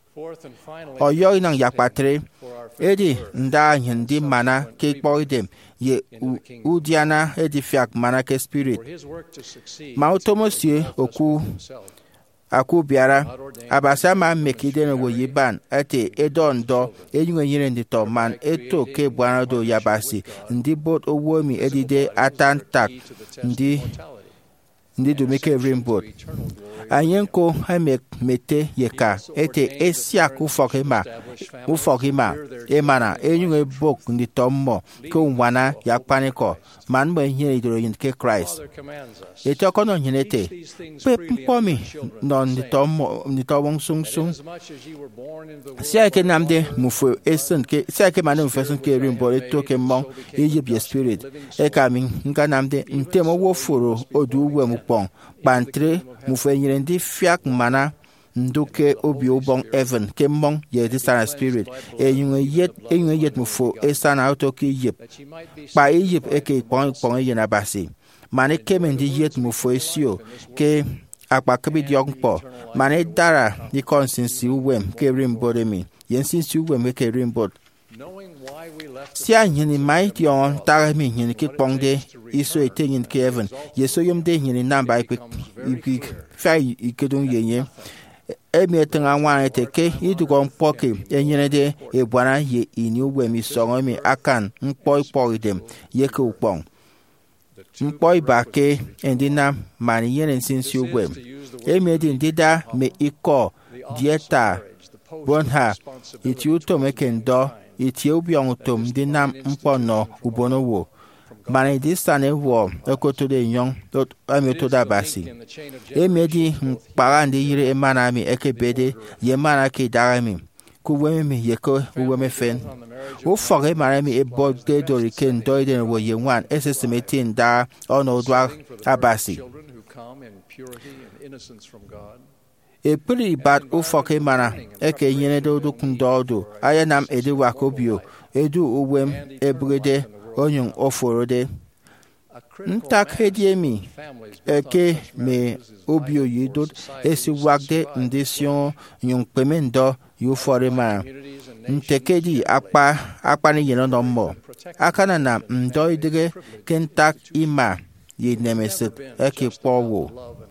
oyo inang yakpatre edi nda ndi mana ke kpoidem ye udiana edi fiak mana ke spirit ma otomosie oku aku biara abasa ma mekide no yiban ate edondo enywe nyire ndito man eto ke bwanado yabasi ndi bot owomi edide atantak ndi ndi dumike rainbow anyenko hamek mete yeka ete esia ku fokima u fokima emana enywe bok ndi tommo ko wana yakpaniko man mo nyire idoro yinke Christ eto kono nyinete pe mpomi non ndi tommo ndi tawong sung sung sia ke namde mufo esen ke sia ke manu fesun ke rainbow eto ke mon Egypt ye spirit e kamin nka namde ntemo wo foro odu we mu pon pantre mufo nyire ndi fiak mana nduke obi obong even ke mong ye disana spirit e yunwe yet e yunwe yet mufo e sana auto ki yip pa Egypt e ke pon pon ye na basi mane ke mendi yet mufo esio ke akpa kebi diongpo mane dara di consinsi uwem ke rimbode mi yen sinsi uwem ke rimbod sia nyini mai tion tara mi nyini ki pongde iso ete nyin Kevin yeso yomde nyini namba ipi ipi fai ikedun yenye emi etanga wan eteke idugo mpoke enyene de ebwana ye ini ugwemi songo mi akan mpo ipo idem yeke upong mpo ibake endina mani yene sinsi ugwem emi edi ndida me iko dieta bonha iti utom ekendo iti ubiong utom dina mpo no ubono wo mani disane wo ekoto de nyong ami to da basi emedi mpara ndi yire emana mi ekebede yemana ke darami kuwe mi yeko uwe me fen o foge mara mi ebo de dori ken doiden wo yenwan ssmetin da ono dwa abasi e pili bat o foge mara eke yene do do kundodo ayanam edi wakobio edu uwem ebrede onyung oforode ntak hediemi eke me obio yidot esi wagde ndision nyung pemendo yu forema ntekedi akpa akpa ni yeno no mo akana na ndo idege kentak ima ye nemesit eke powo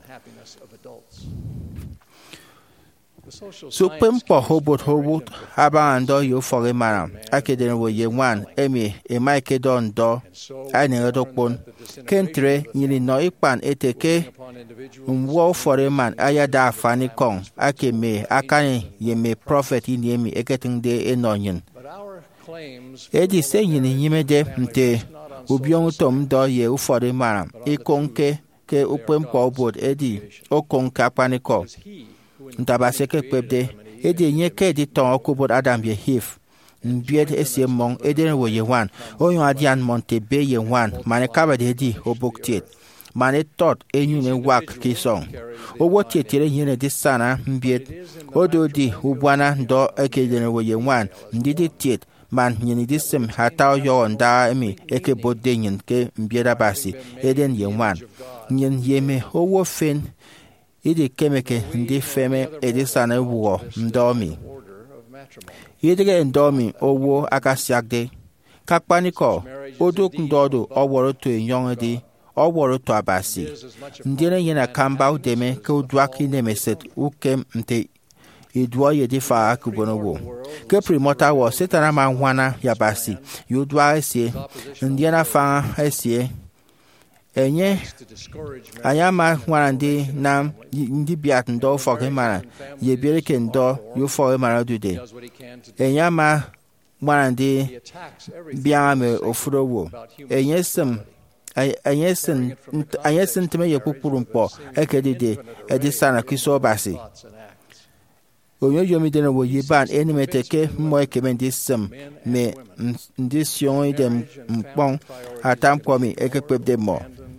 Supem po hobot hobot haba ando yo fore mara akeden wo ye wan emi e maike don do ani rodopon kentre nyini no ipan eteke nwo fore man aya da fani kon ake me akani ye me prophet ni emi eketin de enonyin edi se nyini nyimede mte ubion tom do ye ufore mara ikonke ke upem po bod edi okonka paniko ntabaseke pebde edi nyeke di ton okubod adam ye hif mbied esie mong eden wo ye wan oyon adian monte be ye wan mane kabade di oboktiet mane tot enyu ne wak kisong owo tietire nyene di sana mbied odo di ubwana ndo ekeden wo ye wan ndidi tiet man nyini di sim hata yo nda emi eke bodde nyin ke mbieda basi eden ye wan nyin yeme owo fen idi kemeke ndi feme edi sana wuo ndomi idige ndomi owo akasiagde kakpaniko odok ndodo oworo to enyon di oworo to abasi ndine yena kamba udeme ke udwaki nemeset ukem nte idwo yedi fa akubono wo ke primota wo setana manwana yabasi yudwa esie ndina fa esie enye ayama warandi na ndi biat ndo foke mara ye bere ken do yo foke mara dude enyama warandi biame ofrowo enye sem enye sen enye sen teme ye pupurumpo ekedide edisana kiso basi onyo yomi dena wo yiban enimeteke mo ekemendi sem me ndision idem mpon atam komi ekepebde mo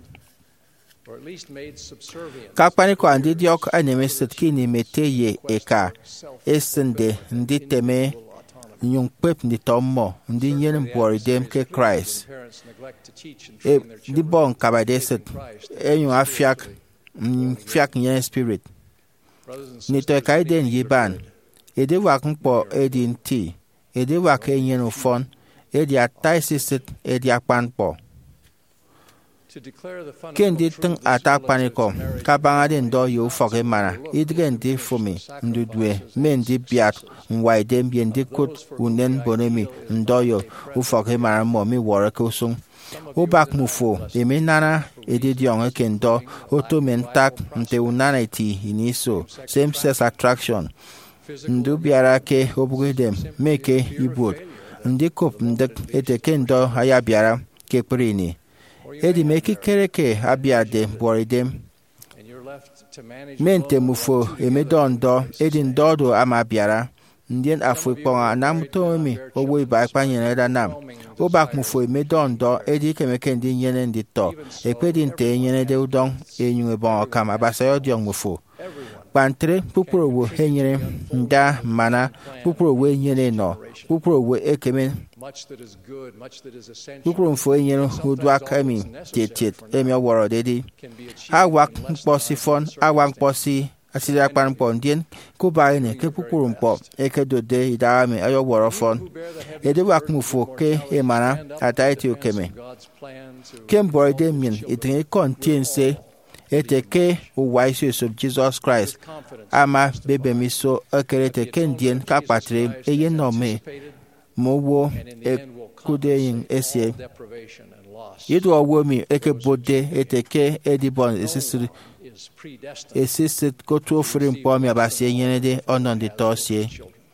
kakpaniko andi diok aneme setkini meteye eka esende ndi teme nyung pep ni tomo ndi nyen mbori dem ke Christ e di bon kabadeset enyu afiak fiak nyen spirit ni to kaiden yiban ede wak mpo edin ti ede wak enyen ufon edi ataisisit edi akpanpo kendi tung atak paniko kabanga den do yo foke mana idgen di fumi ndudwe mendi biat nwaide mbiendi kut unen bonemi ndoyo ufoke mana mo mi wore kusung ubak mufo emi nana edi diong kendo oto mentak nte unana iti iniso same sex attraction ndu biara ke obugedem meke ibut ndi kop ndek ete kendo haya biara ke prini edi meki kereke abiade boridem mente mufo emedondo edi ndodo ama biara ndien afukpon anamtomi owo iba panyene da nam obak mufo emedondo edi kemeke ndi nyene ndi to ekpedi nte nyene de udon enyu ebon kam abasayo diong mufo pantre pupuro wo henyere nda mana pupuro wo nyene no pupuro wo ekeme pupuro mfo enyere udwa kami tietet emi woro dedi awak mposi fon awak mposi asiri akpan mkpọ ndien kubai ne ke pukuru mkpọ eke dode idame ayo worofon edebu akmufu ke emana ataiti okeme kembore de min itin contiense eteke uwaisu of Jesus Christ ama bebe miso ekerete kendien kapatre eye nome mowo ekudeyin esie yidu owomi eke bode eteke edibon esisiri esisi kotu ofuri mkpọ mi abasi enyene de onon de tosie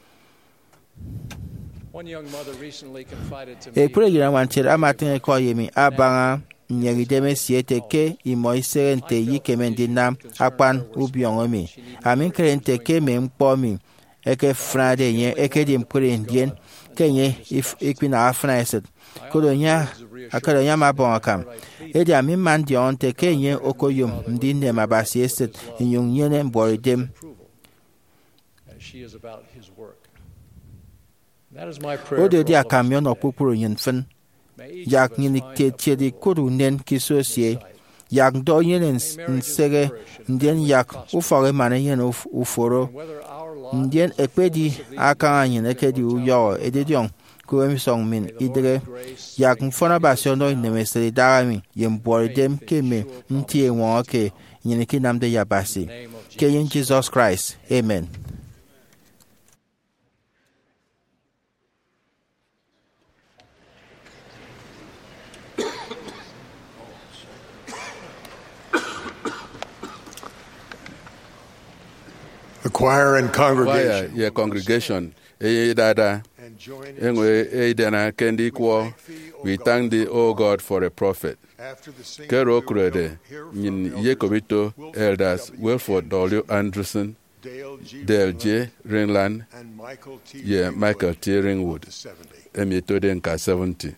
ekpere yira wanchere amatin eko yemi abanga nyegideme siete ke imo isere nte yi kemendi nam akpan ubiongomi amin kere nte ke me mkpọ mi eke frade nye eke di mpure ndien kenye if ikpina afna eset kodo nya akado nya mabon akam edi amin man di onte kenye okoyum ndi ne mabasi eset inyung nyene mboridem. Ode di akamion okpukpuru nyinfen yak nyini te di kudu nen kisosie yak do yen nsege ndien yak ufore mane yen uforo ndien ekpedi aka anyin ekedi uyo ededion kuwemi song min idre yak mfona basio no nemesere darami yemboridem keme ntie wonke nyini kinamde yabasi ke yen Jesus Christ. Amen. The choir and congregation. Choir, yeah, congregation. Eh, dada. Engwe, eh, dana kendi kwa. We thank thee, O God, for a prophet. Kero kurede, in Yekobito elders, Wilford W. Anderson, Dale J. Ringland, yeah, Michael T. Ringwood, Emitodenka seventy.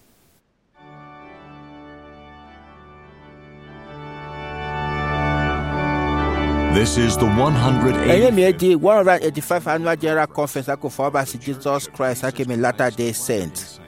This is the one hundred eighty-fifth Annual General Conference for Jesus Christ, Latter-day Saints.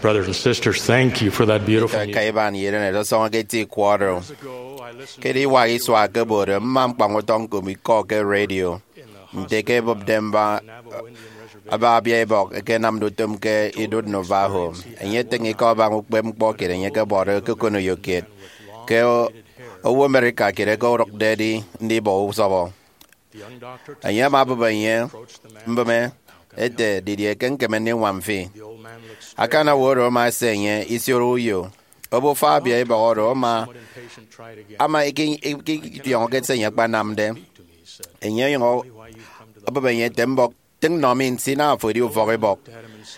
Brothers and sisters, thank you for that beautiful music. Kai ban yere ne do song ke ti kwaro. Ke di wa iswa ke bore mam pang tong ko mi ko ke radio. Te ke bob demba aba bie bok ke nam do tum ke idod Navajo. Enye tengi ko bang bem bo ke ne ke bore ke kono yo ke. Ke o America ke ko rock daddy ndi bo so bo. Enye ma ba enye mbame ete didie ken ke men wan fi. Akana woro ma senye isioro yo. Obo fa bia e ba oro ma ama ikin ikin yo get senye pa namde. Enye yo obo ben ye tembok ting no min sina fo di fo re bok.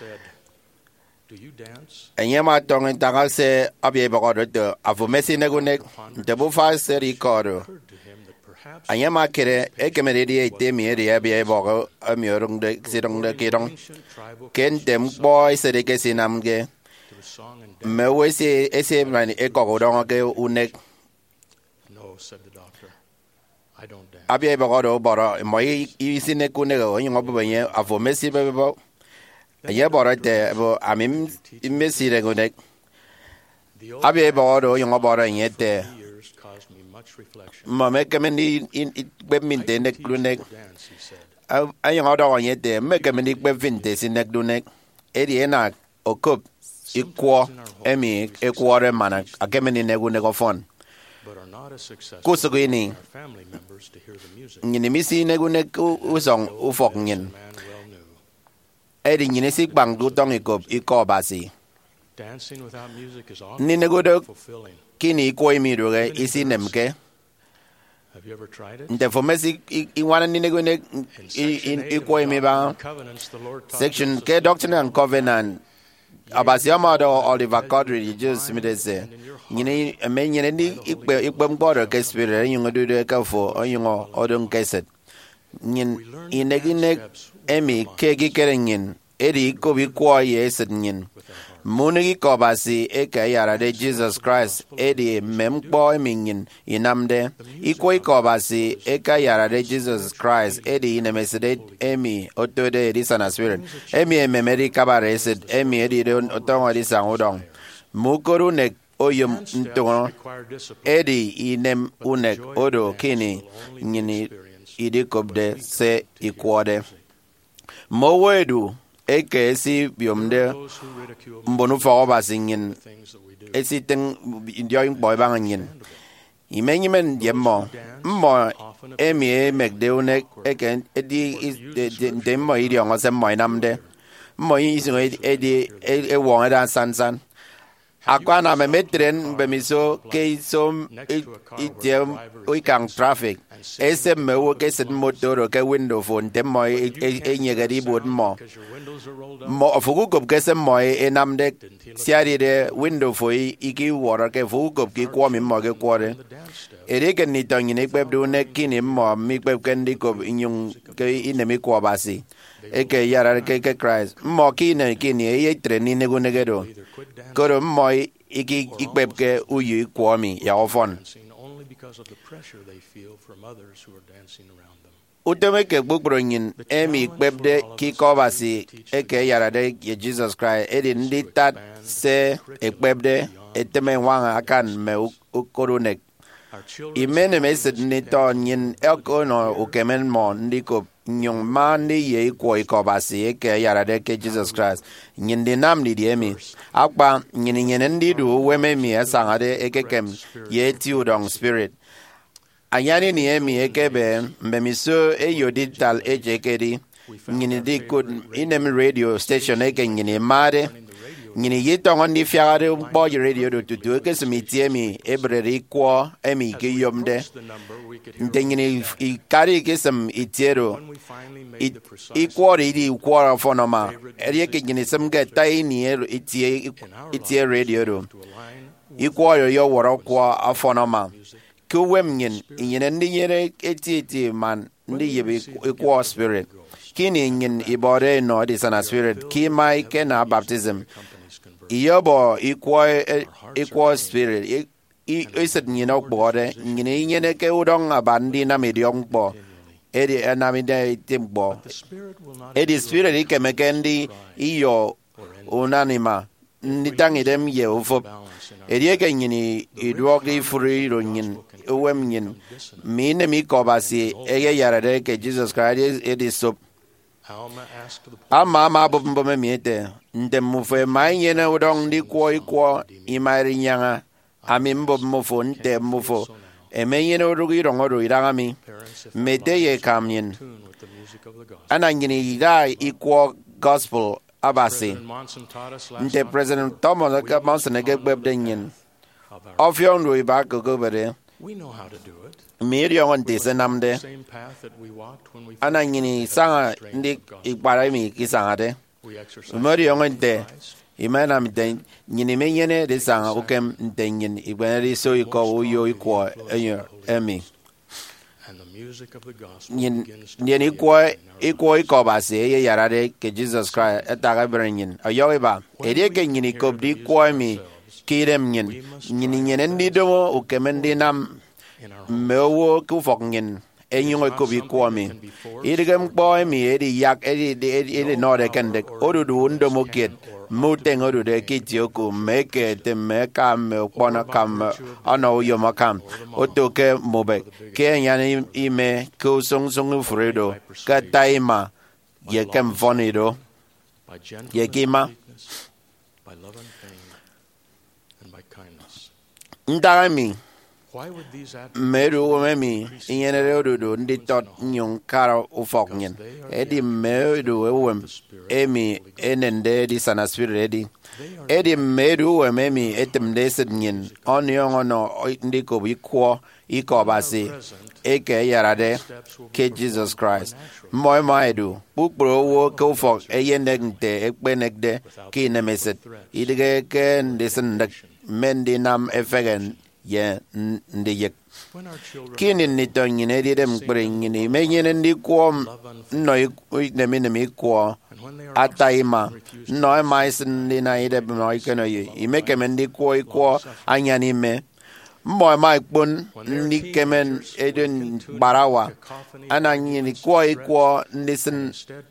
Enye ma tong tanga se abia ba oro de avo mesi nego nek de bo fa se ricordo. Enye ma kere e ke me di e te mi e bia ba oro ami orung de sirong de kirong. Ken dem boy se de ke sinam ge. Me wese ese mani e ko do ke unek. No, said the doctor. I don't dance. Abia ba go boro mo i sine ku ne go yin obo yen afo mesi be bo. Ye boro te bo amim mesi re go nek. Abia ba go yin obo ro yen te. Mo me ke meni in be min te nek lu nek. Ayin odo yen te me ke meni be vinte sinek lu nek. Edi ena okop ikwo emi ekwore mana akemeni nego nego fon kusugo ini ngini misi nego nego usong ufok ngin edi ngini sik bang du tong ikop ikobasi ni nego do kini ikwo imi doge isi nemke nte fomesi iwana ni nego nego ikwo imi ba section ke Doctrine and Covenant abasi amado Oliver Cowdery just me say nyine me nyine ni ikpe ikpe mgboro ke spirit yin do do ka fo yin odon keset nyin inegine emi ke gi kerenyin eri ko bi kwa yeset nyin munigi ko basi e ka yara de Jesus Christ edi mem kpo emi nyin inamde iko iko basi e ka yara de Jesus Christ edi inemesede emi otode edi sana spirit emi ememeri kabare eset emi edi don otongo di sangudong mukuru nek oyum ntongo edi inem unek odo kini nyini idi kobde se ikwode mowedu eke esi biomde mbonu fa oba singin esi teng yoing boy bangin imenyi men yemmo mo emi e megdeune eke edi de mo idi on se mo namde mo isingo edi e won ada sansan akwana me metren be miso ke so item we can traffic ese me wo ke set motor ke window phone tem mo e nyegari bod mo mo fugu kop ke se mo e namde siari de window fo iki wora ke fugu kop ki kwa mi mo ke kwore ere ke ni tangi ne pep do ne kini mo mi pep ken di kop inyung ke inemi kwa basi e ke yara ke ke Christ mo kini kini e treni ne go negero koro mo iki ikpep ke uyu kwa mi ya ofon uteme ke gbogbo yin emi ikpepde ki kobasi eke yara de Jesus Christ edi ndi tat se ikpepde eteme wanga akan me ukoronek imene mesid ni to yin ekono ukemen mo ndiko nyong mandi ye ko ikobasi eke yara de ke Jesus Christ yin de nam di emi akpa yin yin ndi du weme mi asangade ekekem ye tiudong spirit anyani ni emi ekebe mbemiso eyo digital ejekedi ngini di good inem radio station eke ngini made ngini yitongo ni fiare bo radio do tutu ke smiti emi ebreri kwa emi ke yomde ngini ikari ke sam itiero ikwori di kwora fonoma eri ke ngini sam ge tai ni itie itie radio do ikwori yo woro kwa afonoma kuwem nyin nyin ndi yere eti man ndi yebe equal spirit kini nyin ibore no di sana spirit ki mai kena baptism iyobo equal equal spirit i iset nyin okbore nyin nyin ke udong abandi na mediong bo edi anamide timbo edi spirit ikemekendi iyo unanima nitang idem ye ufop erie ke nyini idwok di furi ro nyin owem nyin mi ne mi ko basi eye yarade ke Jesus Christ it is so ama ma bo bo me miete ndem mu fe mai yene udong di kwo ikwo imari nyanga ami mbo mo fo ndem mo fo eme yene urugi rongo ro iranga mi mete ye kamyen ana nyini da ikwo gospel abasi nte President Thomas ka Monson ke gbebdenyin of yon ro ba ko go bere mi ri on te senamde ana nyini sanga ndi ikpara mi kisanga de mo ri on te imana mi den nyini me yene de sanga o kem ntenyin ibere so iko uyo iko enyo emi nyin nyin iko iko iko ba se ye yarade ke Jesus Christ etaga brenyin ayo ba ere ke nyini ko di ko mi kirem nyin nyini nyen ndi do o kemendi nam mewo ku fok nyin enyo ko bi ko mi irgem boy mi eri yak eri eri no de kende odu du ndo mo ket muteng odu de kitioku meke te meka me kona kam ana yo makam otoke mobe ke yani ime ko song song fredo ka taima ye kem vonido ye kima ndami meru memi inyene odu ndi tot nyong kara ufok nyen edi meru wem emi enende di sana spirit edi edi meru wememi etem deset nyen on yong no ndi ko bi kwo iko basi eke yarade ke Jesus Christ moy maidu bukbro wo ko ufok eyende nte ekbenekde ki nemeset idige ke ndesen mendi nam efegen ye ndi yek kini ni to nyine di dem kbre nyine me nyine ndi ko no ne me ne mi ko ataima no mai sin ni na ide no ikeno yi ime kemen ndi ko ko anya ni me mo mai pon ni kemen eden barawa ana nyine ko ko ndi sin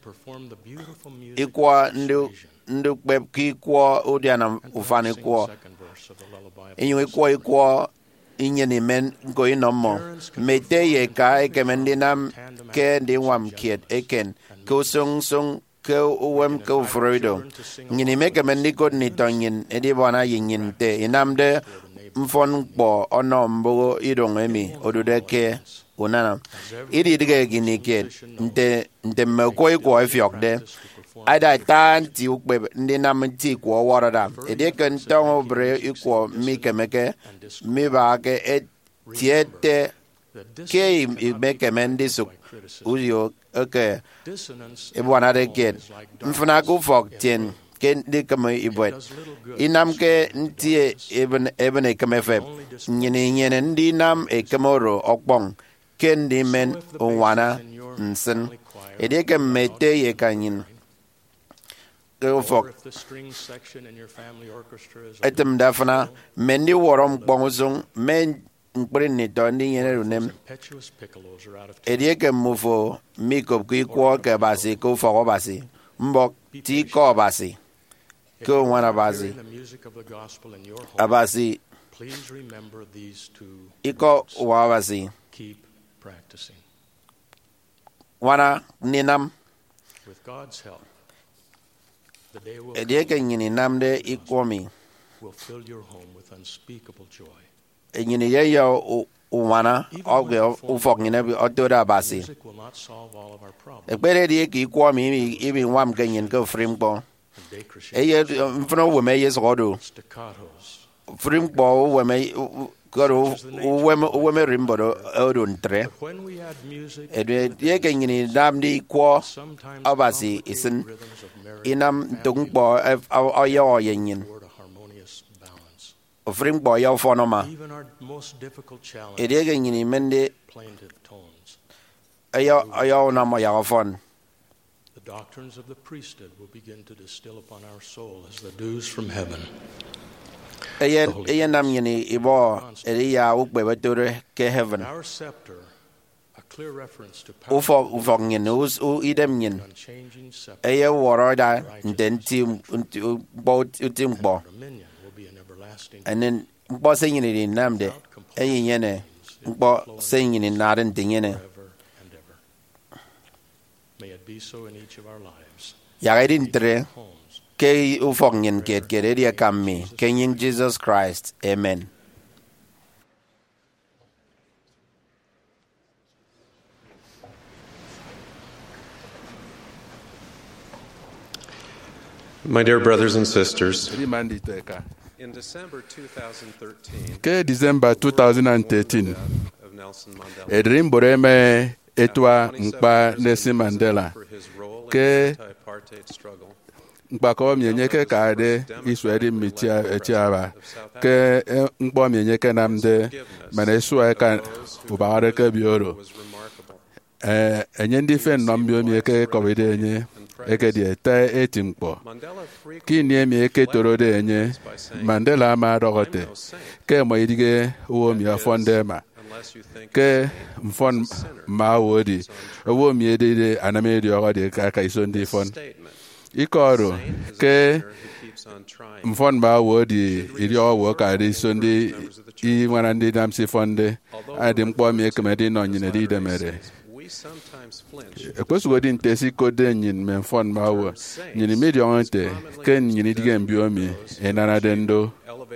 iko ndu ndu pep ki ko odiana ufane ko inyo ko ko inyeni men go inomo mete ye ka ekemendinam ke ndi wam kiet eken ko sung sung ko uwem ko fredo nyini meke mendi ko ni tonyin edi bona yin te inamde mfon bo onombo idong emi odude ke unana idi dige gini ke nte nte me ko ko efiokde ada tan ti ukbe ndi nam ti ko warada ede kan tawo bre iko mi kemeke mi ba ke etiete ke meke mendi su uyo okay e bona de get mfuna ku fok ten ke ndi kama ibwet inam ke ntie even even e kemefe nyene nyene ndi nam e kemoro okpong ken di men onwana nsen ede ke mete ye kanyin go for etem dafana mendi worom bongozung men ngbreni to ndi yene runem edieke mufo mikop ki kwa ke basi ko fo basi mbok ti ko basi ko wana basi abasi iko wa basi wana ninam with God's help. Edieke nyini namde ikomi. Will fill your home with unspeakable joy. Nyini ye yo uwana oge ufok nyine bi otoda basi. Ekpere die ki ikomi ibi ibi wam genyen ko frimpo. Eye mfano weme yes godo. Frimpo weme godo weme weme rimbodo odo ntre. Edwe die ke nyini namde iko abasi isin inam tungbo ayo yin ofring boy yo fonoma edege nyini mende ayo ayo na mo ya fon. The doctrines of the priesthood will begin to distill upon our soul as the dews from heaven. Ayen ayen nam nyini ibo eliya ukbe betore ke heaven. Our scepter ufo ufo ngin us u idem ngin eye woroda den tim bo tim bo and then bo singing in namde eye yene bo singing in naden dingene may it be so in each of our lives. Ya idin tre ke ufo ngin get get area kammi kenying Jesus Christ. Amen. My dear brothers and sisters, in December twenty thirteen, ke December twenty thirteen of Nelson Mandela, edrim boreme etwa mkpa Nelson Mandela ke mkpa ko mienye ke kade iswedi mitia etiaba ke mkpa mienye ke namde manesu eka ubare ke bioro eh enye ndi fe nombio mieke kobede enye eke die te etimpo kini mi eke torode enye Mandela ma dogote ke mo idige wo mi afonde ma ke mfon ma wodi wo mi edede aname di ogode ka ka iso ndi fon ikoro ke mfon ma wodi iri owo ka ri so ndi i wana ndi namsi fonde adi mkpo mi eke medi no nyine di de mere ekwesịgodị ntesi kode nyin men fon mawo nyini medi onte ken nyini dige mbiomi enana dendo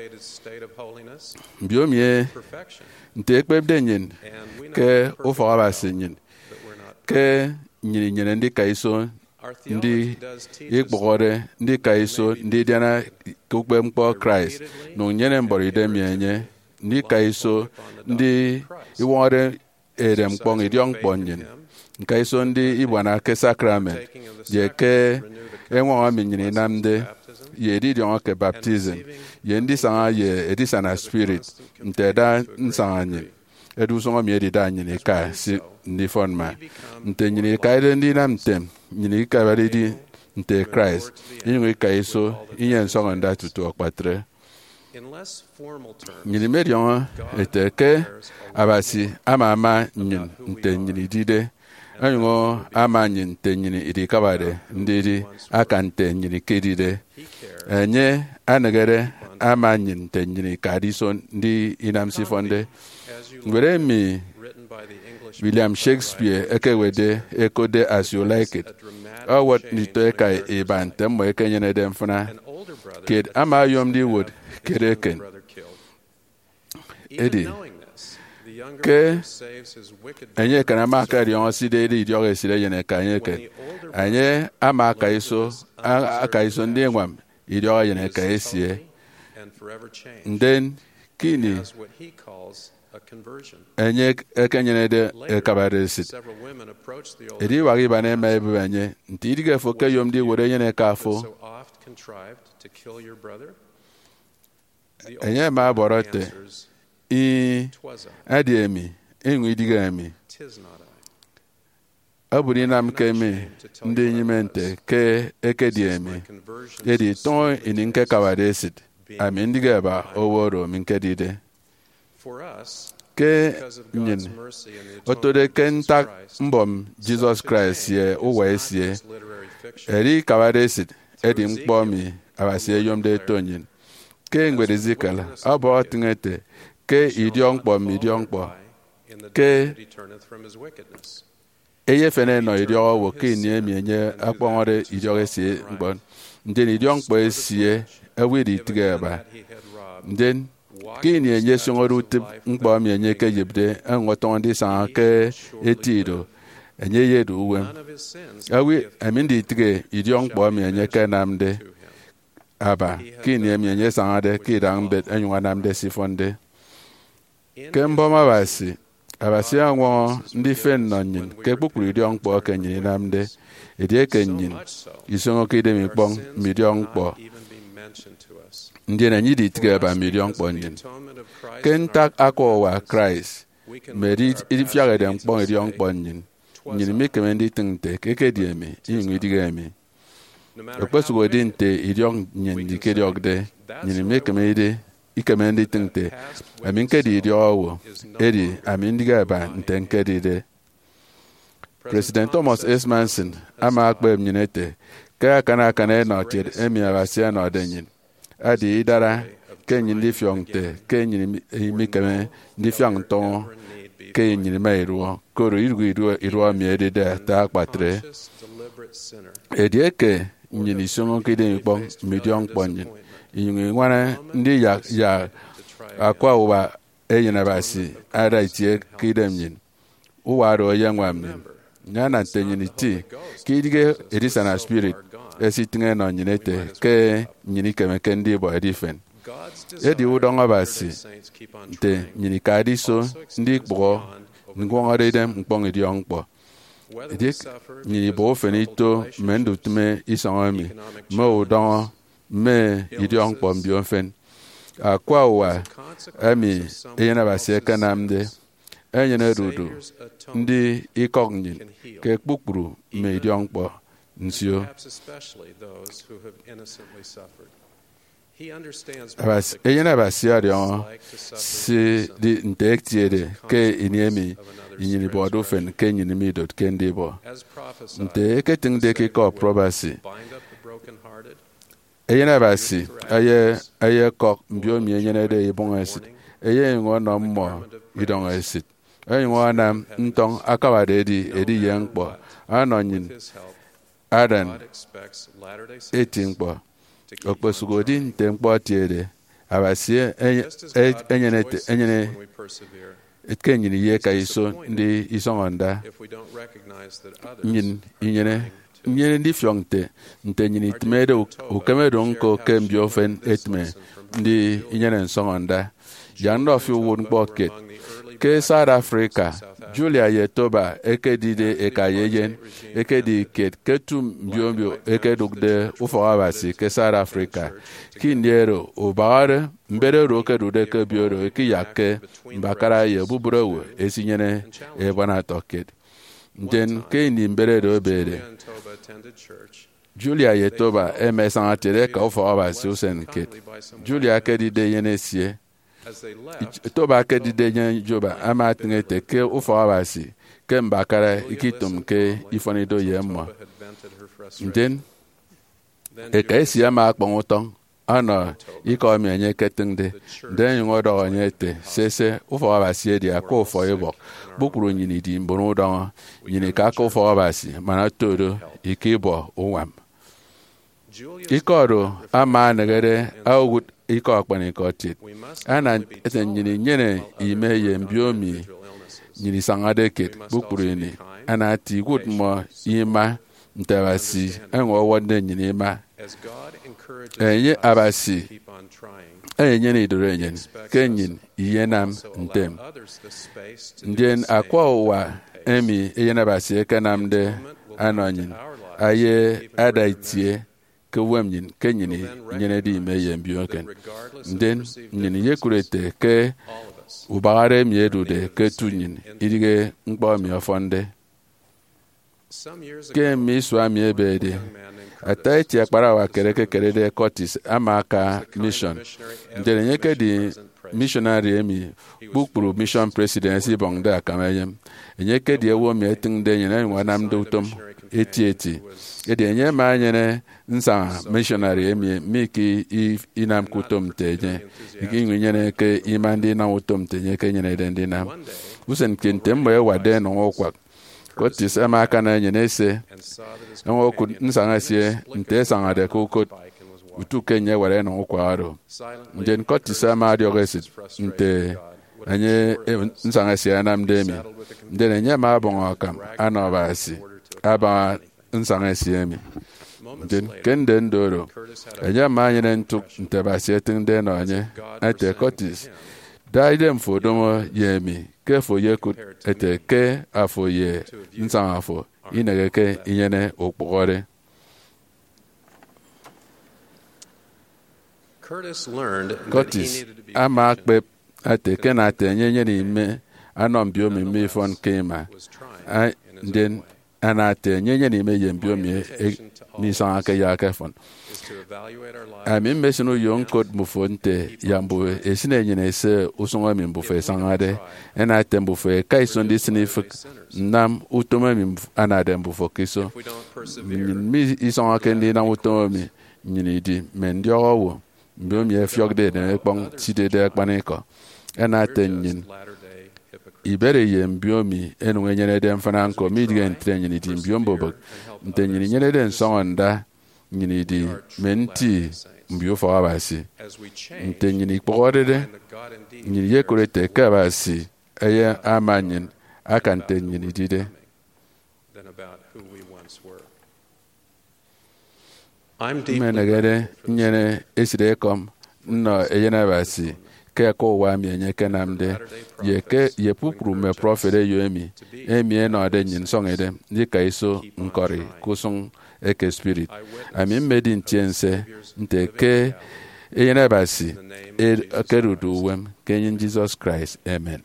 mbiomi nte ekpebde nyin ke ufo abasi nyin ke nyini nyene ndi kaiso ndi ikpogore ndi kaiso ndi diana kukpe mkpo Christ no nyene mboride mienye ndi kaiso ndi iwore ere mkpong idiong ponyin nkai so ndi ibwana ke sacrament ye ke enwa minyini namde ye di diong ke baptism ye ndi sanga ye edisana spirit nteda nsanga edu so mi edida nyini ka si ndi fonma nte nyini ka ide ndi namtem nyini ka balidi nte Christ inwe kai so inye nsonga nda tutu okpatre nyini medion eteke abasi ama ama nyin nte nyini dide anyugo ama nyin nte nyini idi kabade ndidi aka nte nyini kedide enye anegere ama nyin nte nyini kadiso ndi inamsi fonde ngwere mi William Shakespeare ekewede ekode as you like it awot nito eka iban temmo ekenyene dem funa kid ama yom di wood kereken edi ke enye kana maka ri on side ri dio ge sire yene ka enye ke enye ama ka iso aka iso ndi nwam idio yene ka esie then kini enye ekenyene de ekabare sit edi wagi bane me benye nti dige fo ke yom di wore yene ka fo enye ma borote i adiemi enwe diga emi aburi nam keme ndi nyimente ke ekediemi edi ton ininke kawadesit ami ndiga ba oworo minkedide ke nyin otode kenta mbom Jesus Christ ye uwe sie eri kawadesit edi mkpomi abasie yomde tonyin ke ngwere zikala abo tingete ke idiongpo midiongpo ke eye fene no idiowo ke ni emi enye akpongore idioge sie ngbon nden idiongpo esie ewiri tigaba nden ke ni enye songoru tip ngbo mi enye ke yibde enwoton ndi san ke etido enye yedu uwem awi amindi tige idiongpo mi enye ke namde aba kini emi enye sangade kidang bet enywa namde sifonde kemboma basi abasi anwo ndi fen nonyin ke kpukuru di onkpo kenyin namde edie kenyin isongo kide mi kpong midion kpo ndi na nyidi tige ba midion kpo nyin kentak akwa Christ meri ifiage dem kpong idion kpo nyin nyin mi kemendi tinte keke diemi inwi digemi ekwesugo di nte idiong nyen dikedi ogde nyini mekemede ikemendi tinte aminke di idiowo edi amindiga ba nte nkedi de President Thomas S. Manson ama akpa mnyinete ka kana kana na tir emi abasia na odenyin adi idara kenyin ndi fiongte kenyin mi keme ndi fiang ton kenyin mai ruo koro iru iru iru mi edede ta akpatre edieke nyini songo kide pon medium ponyin yingi ngwana ndi ya ya akwa uba eyina basi ada itie kide mnyin uwaro yangwamni nyana tenyini ti kidige edisana spirit esitinge no nyinete ke nyini keme kendi bo edifen edi udonga basi te nyini kadiso ndi kpo ngwongare dem mkpong edi ongpo edi nyini bo fenito mendu tume isongami mo udonga me edi ongpo mbionfen akwa wa ami eyena basi kanamde enyene rudu ndị ikognin ke kpukpuru me edi ongpo nsio abas eyena basi ario si di ntektiede ke iniemi inyini bodu fen ke nyini mi dot kendi bo nte keting de ke ko probasi eyena basi aye aye kok mbio mi enyene de ibongasit eye ngo no mo idongasit eye ngo na ntong akawade di edi yenkpo anonyin adan etingpo okposugodi ntengpo tiede abasie enyene enyene etkenyini ye kaiso ndi isongonda nyin inyene nyene ndi fiongte ntenyini tmede ukemedo nko kembio fen etme ndi inyene nsongonda yando fi won pocket ke South Africa Julia Yetoba ekedide ekayeyen ekedi ket ketum biombio ekedugde ufawabasi ke South Africa kindiero ubare mbere rokedude ke bioro ekiyake mbakara ye buburewe esinyene ebana toket den ke ni mbere do bere Julia Yetoba emesan atere ka ufawabasi usen ket Julia kedide yenesie toba ke dide joba ama tingete ke ufawabasi ke mbakara ikitum ke ifonido yemma den e ka esi ama akpongutong ana ikomi enye ketingde den ngodo onyete sese ufawabasi edi akọ foyebo bukuru nyini di mbonu do nyini ka akọ ufawabasi mana todo ikibo unwam ikoro ama negere awut iko akpani kotit ana etenyini nyene ime ye mbiomi nyini sangade ket bukureni ana ti gut mo ima ntawasi enwo wonde nyini ma enye abasi enye ni dorenyen kenyin iyenam ntem ndien akwa wa emi eyena basi ekenamde anonyin aye adaitie ke wemnyin ke nyini nyene di me yembioken den nyini yekurete ke ubagare miedude ke tunyin idige ngba mi ofonde ke mi swa mi ebede ataiti akpara wa kereke kerede Curtis amaka mission den nyeke di missionary emi bukpuru mission presidency bongda kamayem nyeke di ewo mi etingde nyene wanam dutom eti eti edi enye ma nyene nsa missionary emi miki inam kutom teje ikingu nyene ke imandi na utom teje ke nyene dendi na usen kente mwe wade no okwa Curtis amaka na nyene se no ku nsa ngasie nte sanga de kokot utu kenye wale no okwa aro njen Curtis amadi ogesit nte anye nsa ngasie na mdemi ndene nye ma bon akam anobasi aba nsanga siemi den kende ndoro enya manyene ntuk ntebasi etinde no anye ate Curtis daidem fodomo yemi ke foyekut ete ke afoye nsanga afo inegeke inyene okpogore Curtis ama akpe ate ke na ate nyenye ni me anombio mi mi fon kema den ana te nye nye ni me yem bio mi ni sa ka ya ka fon ami me sino yon kod mu fonte yambo esine nyine se usonga mi mbu fe sangade ana te mbu fe kai son disni nam utoma mi ana de mbu fokiso mi isonga kendi na utoma mi nyini di mendio wo mbio mi efiogde de kpong side de kpaniko ana te nyin ibere ye mbio mi enu nyene de mfananko mi diga entre nyini di mbio mbobo nte nyini nyene de nsonda nyini di menti mbio fo abasi nte nyini kpogode de nyini ye korete ka basi eye amanyin akante nyini di de menegede nyene eside kom no eyena basi ke ko wa mi enye kenamde ye ke ye pupuru me profere yo emi emi no de nyin songede ni kaiso nkori kusung eke spirit ami medin tiense nte ke eyena basi e kerudu wem kenyin Jesus Christ. Amen.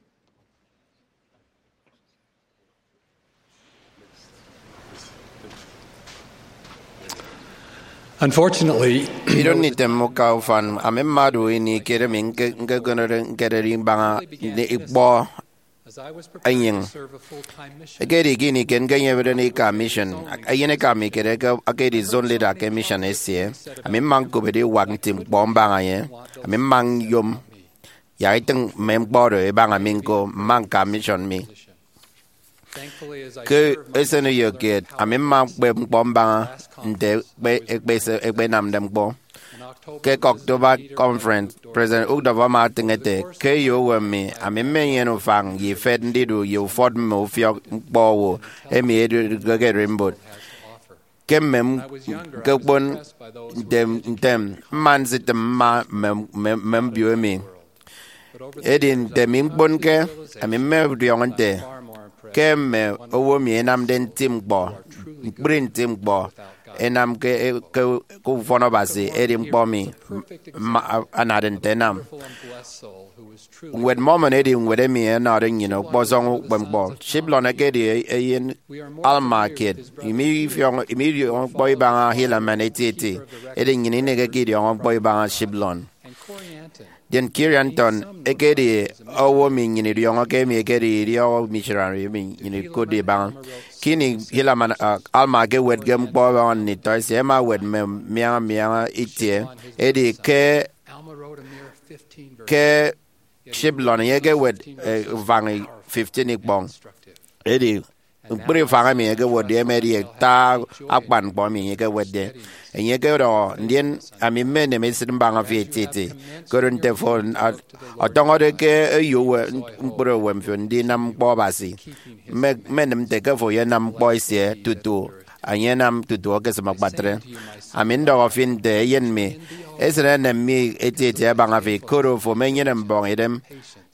Unfortunately, we don't need them more fan. I'm a madu in the Keraming, gathering banga, the Igbo, Aying. A gay guinea can gain a mission. A Yeneka make a gate is only like a mission this year. I'm in Manco with the wagon team bomb banga. I'm in Mang Yum. Yaitung mem border a banga mingo, Manka mission me. Ke esen yo get amen ma bomba de be be nam dem bo ke October conference president Ugdava ma tingete ke yo we me amen me yen fang ye fed ndidu yo ford mo fio bo wo e mi edu get rainbow ke mem ke bon dem dem man sit ma mem mem bio me edin dem bon ke amen me dionte Kem owo mi enam den tim bo brin tim bo enam ke ku fono basi edim bo mi anaden tenam wed moment edim wed mi anaden you know bozong bo shiblon agedi yin alma kid imi fiong imi boy banga hila manetiti edin yin ne gedi on boy banga shiblon den Kirianton egedi owo mi nyini riongo ke mi egedi rio missionary mi nyini kodi bang kini hila man alma ge wed gem bo on ni to se ma wed me mia mia itie edi ke ke shiblon ye ge wed vangi fifteen ikbong edi Bri fanga mi ge wod de me di ta akpan bo mi ge wed de enye ge ro ndien ami me ne me sin banga fi titi kurun te fon a tongo de ke yu we bro wem fi ndi nam bo basi me me nem te ke fo ye nam boy se tutu anye nam tutu ke sama patre amin do fin de yen mi esre ne mi etiti banga fi kuro fo me yen bong edem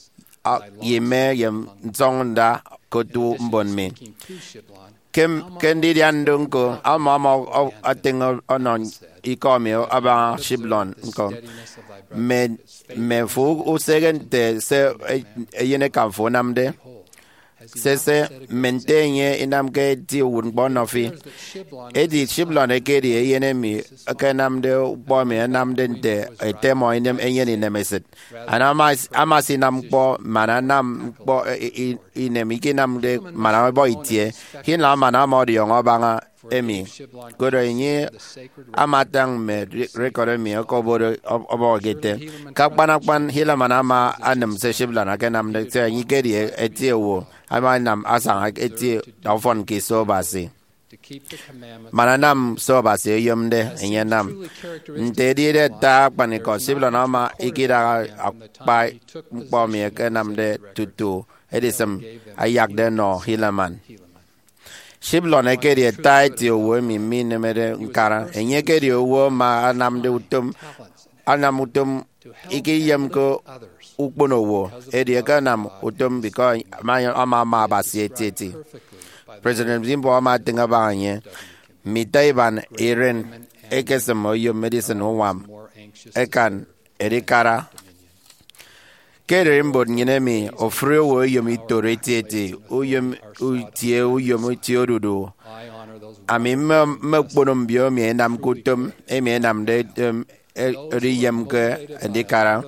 ye me yem zonda kotu mbon me kem kendi diandung ko ama ma ating onon ikomi aba shiblon ko me me fu usegente se yene kan fo namde se se mentenye inam ke ti un bonofi edi shiblon e kedi yene mi akanamde bo me namde de temo inem yene nemeset anama amasi nam bo mananam bo inem ikinam de manama bo itie hinla manama de yonga banga emi godo yin amatang me record mi ko bodo obo gete kakpan akpan hila manama anam se shiblon akanam de se yin kedi etie wo ama nam asang eti dafon ki so basi mananam so basi yomde enyanam ntedi de ta paniko siblo nama ikira akpa pomi kenam de tutu edisem ayak de no hilaman shiblo na kedi tai ti wo mi min mede nkara enye kedi wo ma anam de utum anam utum ikiyam ko ukbono wo edi kanam utum because ma ama ma basi tete President Zimbo ama tinga banye mitaiban iren ekesemo yo medicine wam ekan erikara Kere mbod nyine mi ofre wo yom itore tieti uyom utie uyom utie odudu. Ami me me kponom bio mi enam kutum e mi enam de ri yem ke ndikara.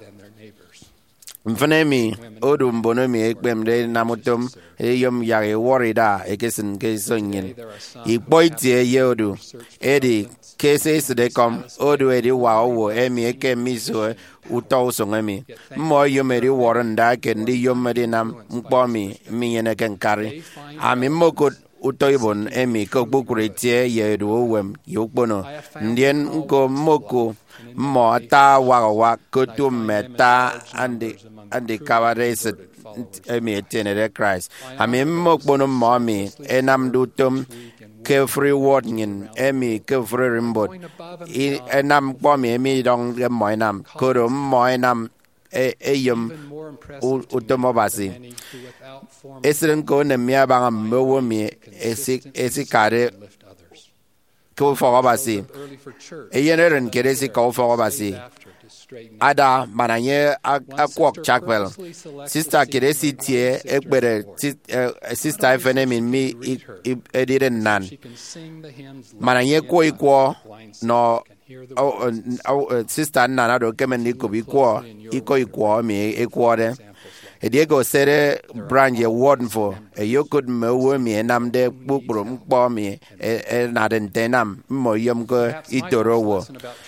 Mfane mi odu mbono mi ekpem de namutum e yom yare worida ekesin ke sonyin. Ikpoitie ye odu edi kese sede kom odu edi wa owo emi eke miso uto songemi mo yomeri waranda kendi yomeri nam mpomi mi yene kenkari ami moko uto ibon emi ko bukuretie ye do wem yokbono ndien nko moko mo ta wa wa kotum meta andi andi kawareset emi tenere Christ ami mokbono momi enam dutum ke free word ngin emi ke free rimbot i enam pomi emi dong ge moinam korum moinam e eyum utomobasi esren ko ne mia banga mewo mi esi esi kare ko fogobasi eyeneren keresi ko fogobasi ada mananye akwok chapel sister keresi tie ekbere sister efenemi mi edire nan mananye ko iko no sister nana do kemen ko biko iko iko mi iko de Diego sere brand ye warden for e yokut me wo mi nam de bukrum po mi e na den tenam mo yom ko itoro wo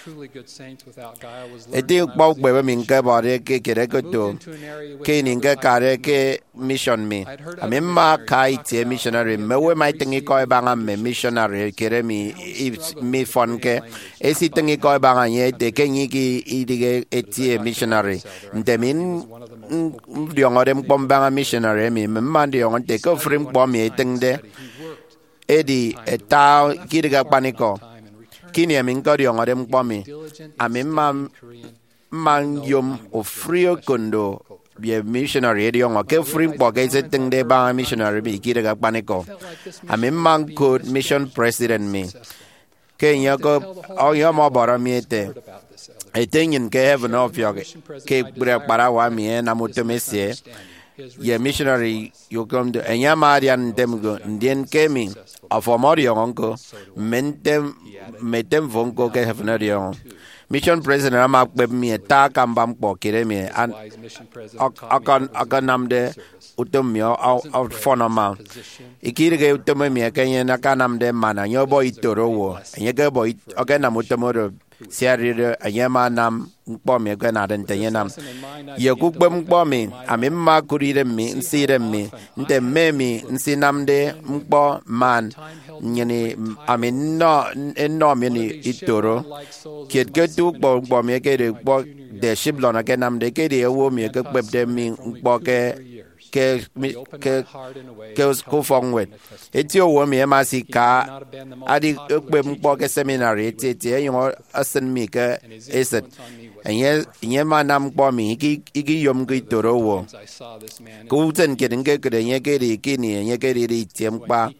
e di po gbe mi nke ba de ke kere ko to ke ni nke kare ke mission mi ami ma kai tie missionary me we mai tingi ko ba ngam me missionary kere mi mi fon ke e si tingi ko ba ngam ye de ke ni ki idige etie missionary ndemin diong odem bombanga missionary mi mandi on te ko frim bom ye tengde edi eta kidiga paniko kini min ko diong odem bomi ami mam man yom o frio kondo ye missionary diong o ke frim bo ke tengde ba missionary bi kidiga paniko ami man ko mission president mi kenya ko o yo mo boro mi te I think in heaven of your Cape Parawa me and Amutemesie, ye missionary, you come to Enyamarian Demgo, Indian came of a Morio uncle, mentem, metem vonko ke heaven. Mission president amak with me a tak and bampo kireme and akan akanamde utumio out fonama. Ikirige utumemi a Kenyan akanamde mana, your boy Toro, and your girl boy Akanamutamoro. Siarire ayema nam mpomi gana den tenyenam ye kukbem mpomi amemma kurire mi nsire mi nte memi nsinamde mpo man nyeni aminno enno meni itoro kiet ketu bo mpomi ke de bo de shiblona ke namde ke de wo mi ke bebde mi mpo ke ke ke ke ko fongwet etio wo mi masika adi ekbe mpo ke seminary tete yo asen mi ke eset enye enye manam mpo mi iki iki yom ki toro wo ku ten ke den ke ke nye ke ri ki ni nye ke ri ri tiempa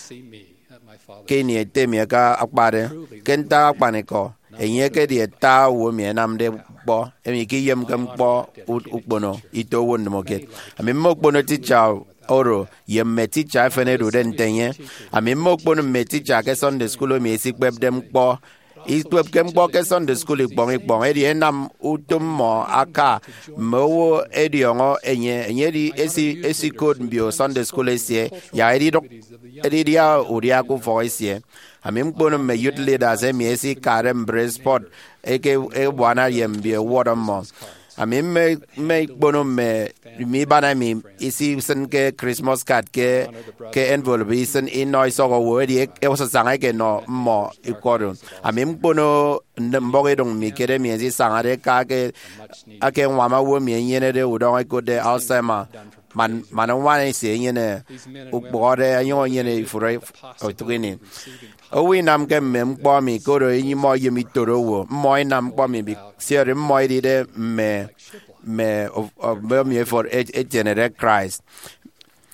ke ni te mi ka akpare kenta akpane ko enye ke di ta wo mi nam de bo emi ki yem kam bo ukbono ito won mo get ami mo ukbono teacher oro yem me teacher fene do den tenye ami mo ukbono me teacher ke Sunday school mi si gbeb dem bo i gbeb kem bo ke Sunday school gbon gbon e di nam utum mo aka mo e di ngo enye enye di esi esi code bio Sunday school esi ya e di dok e di dia oria ko voice amim bono me youth leaders e miesi karem bresport eke e bwana yembe watermo amim me me bono me mi bana mi isi sen ke Christmas card ke ke envelope isen in noi so go wodi e o sanga ke no mo ikodo amim bono mboge dong mi kere mi isi sanga de ka ke ake wama wo mi yene de udong ko de alzheimer man man wan se yene ukbore ayo yene fure o tukini o we nam ke mem po mi ko ro yin mo yemi toro wo mo nam po mi bi sere mo di de me me of me for a generate Christ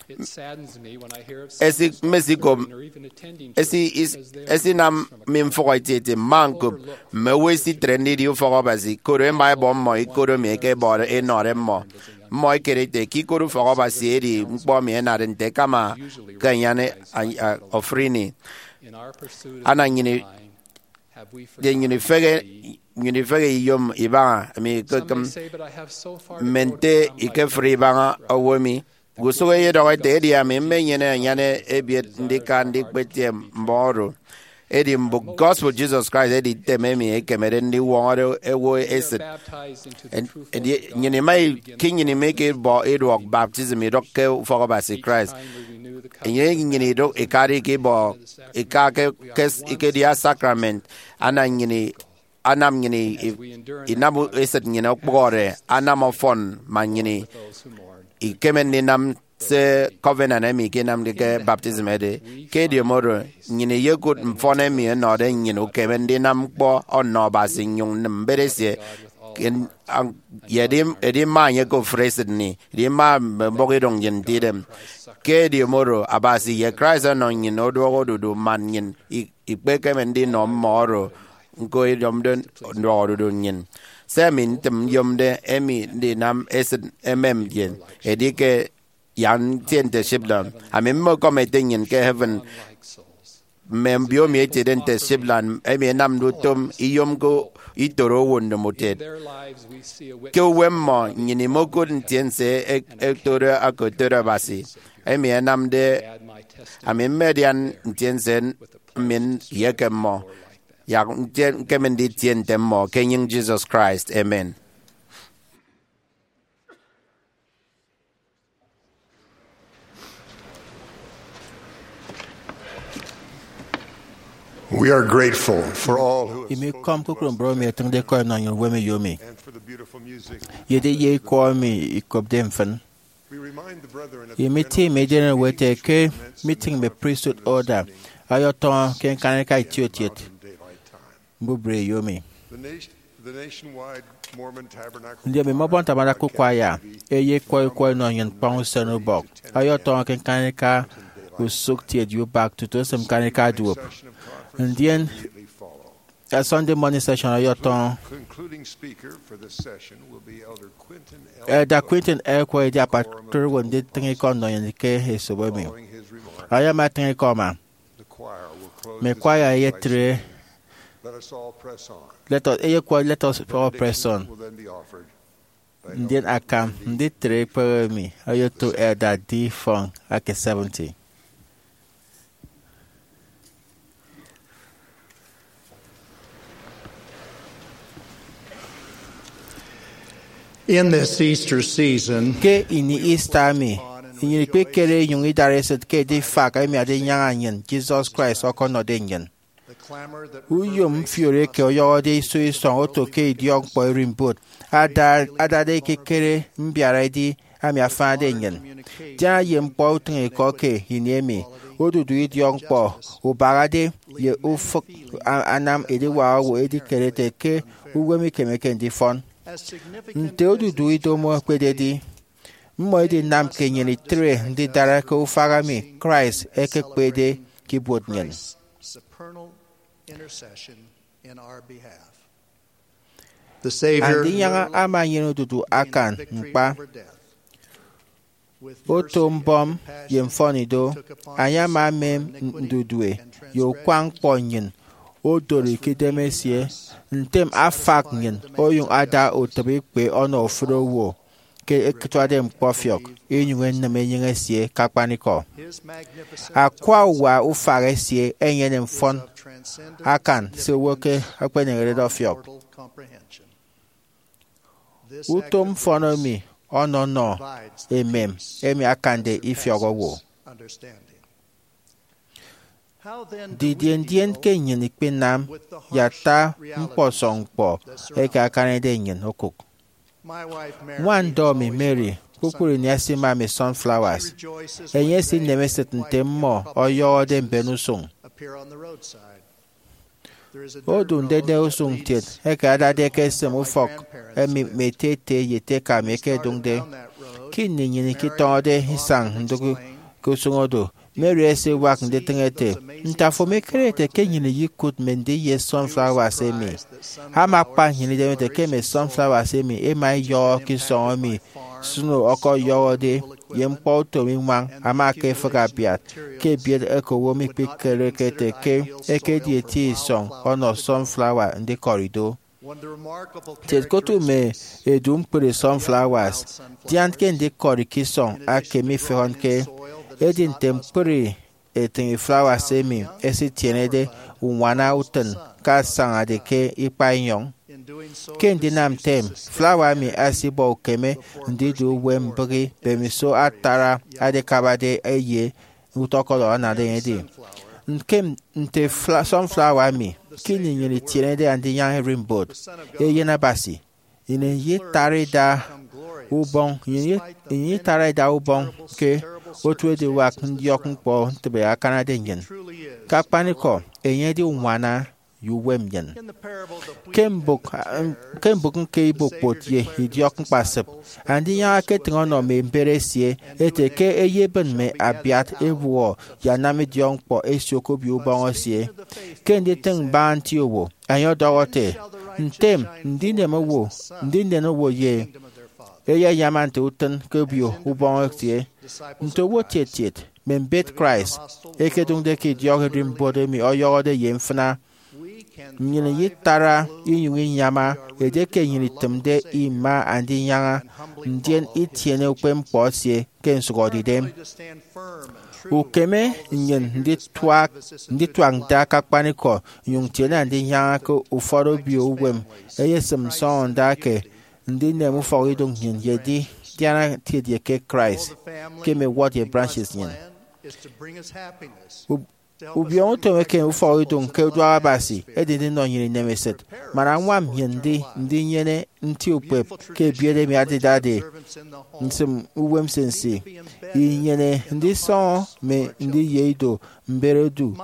esi Mexico esi esi na mimfo ite manko mewesi trendi di ufo basi koro mai bom mo ikoro mi ke bo e nore mo mo kerete ki koro fo basi eri mpo mi na rente kama kanyane ofrini ana nyini de nyini fege nyini fege yom iba mi kam mente ike free banga awomi gusugo ye do te dia me menyene nyane ebie ndika ndikpete mboro edi mbo gospel Jesus Christ edi tememi ekemere ndi woro ewo esit edi nyine mai kinyine make bo edwok baptism edoke for basi Christ enye nyine do ekari ke bo ekake kes ikedia sacrament ana nyine anam nyine inabu esit nyine okbore anamofon manyine ikemen ni nam se covenant emi ke nam de ke baptism ede ke de moro nyine yekut mfone mi no de nyine kemen de nam po onno ba sin yung nembere se ken yedim edim ma ye ko fresed ni de ma boge dong yen tidem ke de moro abasi ye Christ no nyine odo do do man nyin ikpe kemen de no moro ngo yom den ndo do nyin semin tem yom de emi de nam es mm yen edike yan tien te shiblan amen mo kometen yen ke heaven mem bio mi te den te shiblan emi nam do tum iyom go itoro wonde motet ke wemmo nyini mo ko tien se ektore akotora basi emi nam de amen median tien sen min yekemo ya kemen di tien temmo kenying Jesus Christ. Amen. We are grateful for all who Imi kom kukrum bro mi tung de ko na yon weme yomi. and for the beautiful music. Yede ye ko mi ikop dem fan. We remind the brethren of Imi ti me general wete ke meeting me priesthood order. Ayoton ken kaneka itiotiet. Bubre yomi. the, nation, the nationwide Mormon Tabernacle Ndia mi mabon tabara ku kwaya. Eye ko ko no yon pon senu bok. Ayoton ken kaneka usuk tiet you back to to some kaneka duop. Ndien a Sunday morning session ayoton concluding speaker for this session will be Elder Quinton L. Elder Quinton L. ko dia pastor wonde tingi kon no yon ke hesobo mi. Following his remarks, Aya ma tingi ko ma. the choir will close Me this kwaya ye by tre singing, Let us all press on. let us eye ko let us all press on. Will then be offered by Ndien akam ndi tre per mi ayoto Elder D. Fong ake seventy. In this Easter season, Ke ini Easter mi inyiri pe kere yung idare set ke di fak ay mi ade nyanga nyen Jesus Christ oko no de nyen. Uyom fiore ke oyo de isu isu oto ke idiong po rimbut ada ada de ke kere mbiara di ami afa de nyen. Ja yem po utung ko ke hinemi odudu idiong po ubarade ye ufuk anam edi wa wo edi kere te ke uwemi kemeke ndi fon. Nte odudu idomo kwededi mmo edi nam kenyeni tre ndi dara ke ufara mi Christ eke kwede kibot nyen. the Savior Andi yanga ama yeno dudu akan mpa oto mbom yemfoni do anya ma mem ndudue yo kwang ponyen o dori kidemesie ntem afak nyen oyun ada otobe pe ono ofro wo ke ekitwade mpofiok enyuwe na menyenga sie kakpaniko akwa wa ufare sie enyene mfon akan se woke akwenere do fiok utom fonomi ono no emem emi akande ifiogo wo didien dien ke nyen ikpenam yata mposong po eke akanede nyen okuk One domi Mary kukuri ni asima me sunflowers enye si neme setente mo oyo de benusung odu ndede usung tiet eke adade ke sem ufok emi metete yete ka meke dungde kini nyini kitode hisang ndugu kusongodo Mary ese wak ndi tengete ntafo mekerete ke nyini yikut mendi ye sunflower semi hama pa nyini demete ke me sunflower semi e mai yo ki so mi suno oko yo de yem po to mi mang ama ke faga piat ke biet eko wo mi pikere kete ke e ke die ti song ono sunflower ndi corridor Ted kotu me edum pure sunflowers diant ke ndi koriki song a ke mi feron ke edin tempuri etin flower semi esi tiene de unwana uten ka sanga de ke ipanyong ken dinam tem flower mi asibo keme ndidu wembri bemiso atara ade kabade eye utokolo na de ede nkem nte sunflower mi kini nyini tiene de andi yan rainbow eye na basi ine yi tarida ubon yi yi tarida ubon ke otu de wak ndi okpo tebe akana de nyen ka paniko enye di unwana yuwem yen kembok kembok nke ibok potie idi okpa sep andi ya ketin no me mberesie eteke eyeben me abiat ewo ya na me di okpo esioko bi ubon osie kendi ten banti owo anyo dowote ntem ndi ne mo ndi ne no wo ye eya yamante uten kebio ubon osie nto wo tietet men bet Christ eke dung de ki diog rim bode mi oyo de yemfna nyine yitara inyuwi nyama edeke nyini temde ima andi nyanga ndien itiene ukwem posie ken sugodi dem ukeme nyen ndi twa ndi twang da kakpaniko yung tiene andi nyanga ko uforo bi uwem eye samson da ke ndi ne mu fo idong nyen yedi diana tidie ke Christ ke me what your branches nyen ubion to weke ufo idong ke dwa basi edin no nyini nemeset mara nwam yende ndi nyene nti opep ke biede mi adidade nsem uwem sensi nyene ndi so me ndi yedo mberedu